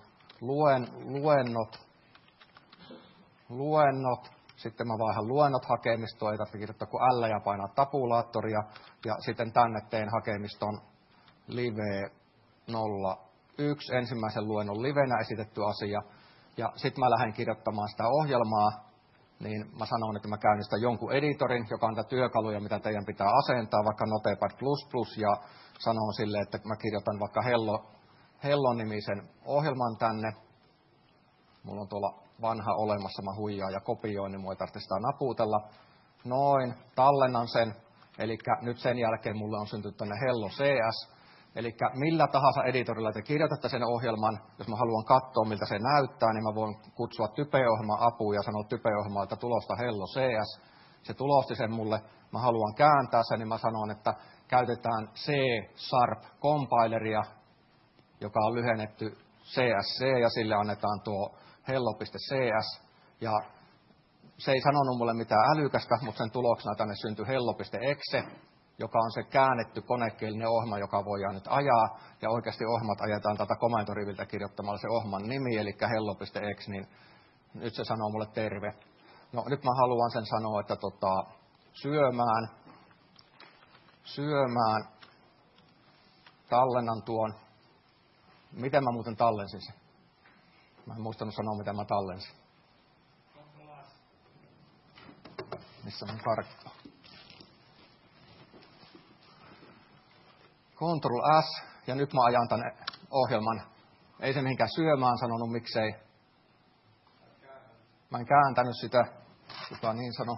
luennot. Sitten mä vaihan luennot hakemistoon, ei tarvitse kirjoittaa kuin L ja painaa tabulaattoria. Ja sitten tänne teen hakemiston live 01, ensimmäisen luennon livenä esitetty asia. Ja sitten mä lähden kirjoittamaan sitä ohjelmaa, niin mä sanon, että mä käynnistän jonkun editorin, joka on niitä työkaluja, mitä teidän pitää asentaa, vaikka Notepad++, ja sanon sille, että mä kirjoitan vaikka Hello-nimisen ohjelman tänne. Mulla on tuolla vanha olemassa, mä huijaan ja kopioin, niin mua ei tarvitse sitä naputella. Noin, tallennan sen, eli nyt sen jälkeen mulle on syntynyt tänne Hello CS. Eli millä tahansa editorilla te kirjoitatte sen ohjelman, jos mä haluan katsoa, miltä se näyttää, niin mä voin kutsua typeohjelman apuun ja sanoa typeohjelmalta tulosta Hello CS. Se tulosti sen mulle, mä haluan kääntää sen, niin mä sanon, että käytetään C-Sharp compileria, joka on lyhennetty CSC, ja sille annetaan tuo hello.cs. Ja se ei sanonut mulle mitään älykästä, mutta sen tuloksena tänne syntyi hello.exe, joka on se käännetty konekielinen ohjelma, joka voidaan nyt ajaa, ja oikeasti ohjelmat ajetaan täältä komentoriviltä kirjoittamalla se ohjelman nimi, eli hello.exe, niin nyt se sanoo mulle terve. No nyt mä haluan sen sanoa, että syömään, tallennan tuon. Miten mä muuten tallensin sen? Mä en muistanut sanoa, mitä mä tallensin. Missä mun karkki on? Ctrl S, ja nyt mä ajan tänne ohjelman. Ei se mihinkään syömään sanonut, miksei. Mä en kääntänyt sitä. Kuka niin sano?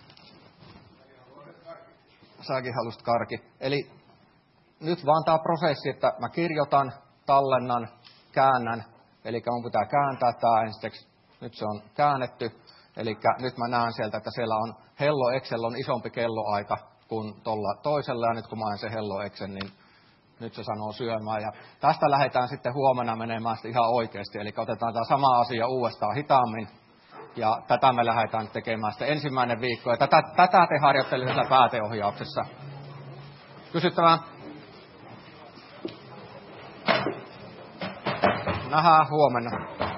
Säkin halusit karki. Eli nyt vaan tää prosessi, että mä kirjoitan, tallennan, käännän. Eli mun pitää kääntää tää ensiksi. Nyt se on käännetty. Eli nyt mä näen sieltä, että siellä on Hello Excel on isompi kelloaika kuin tuolla toisella. Ja nyt kun mä ajan se Hello Excel, niin nyt se sanoo syömään. Ja tästä lähdetään sitten huomenna menemään sitten ihan oikeasti. Eli otetaan tämä sama asia uudestaan hitaammin. Ja tätä me lähdetään tekemään sitten ensimmäinen viikko. Ja tätä te harjoittelette pääteohjauksessa. Kysyttävää? Nähdään huomenna.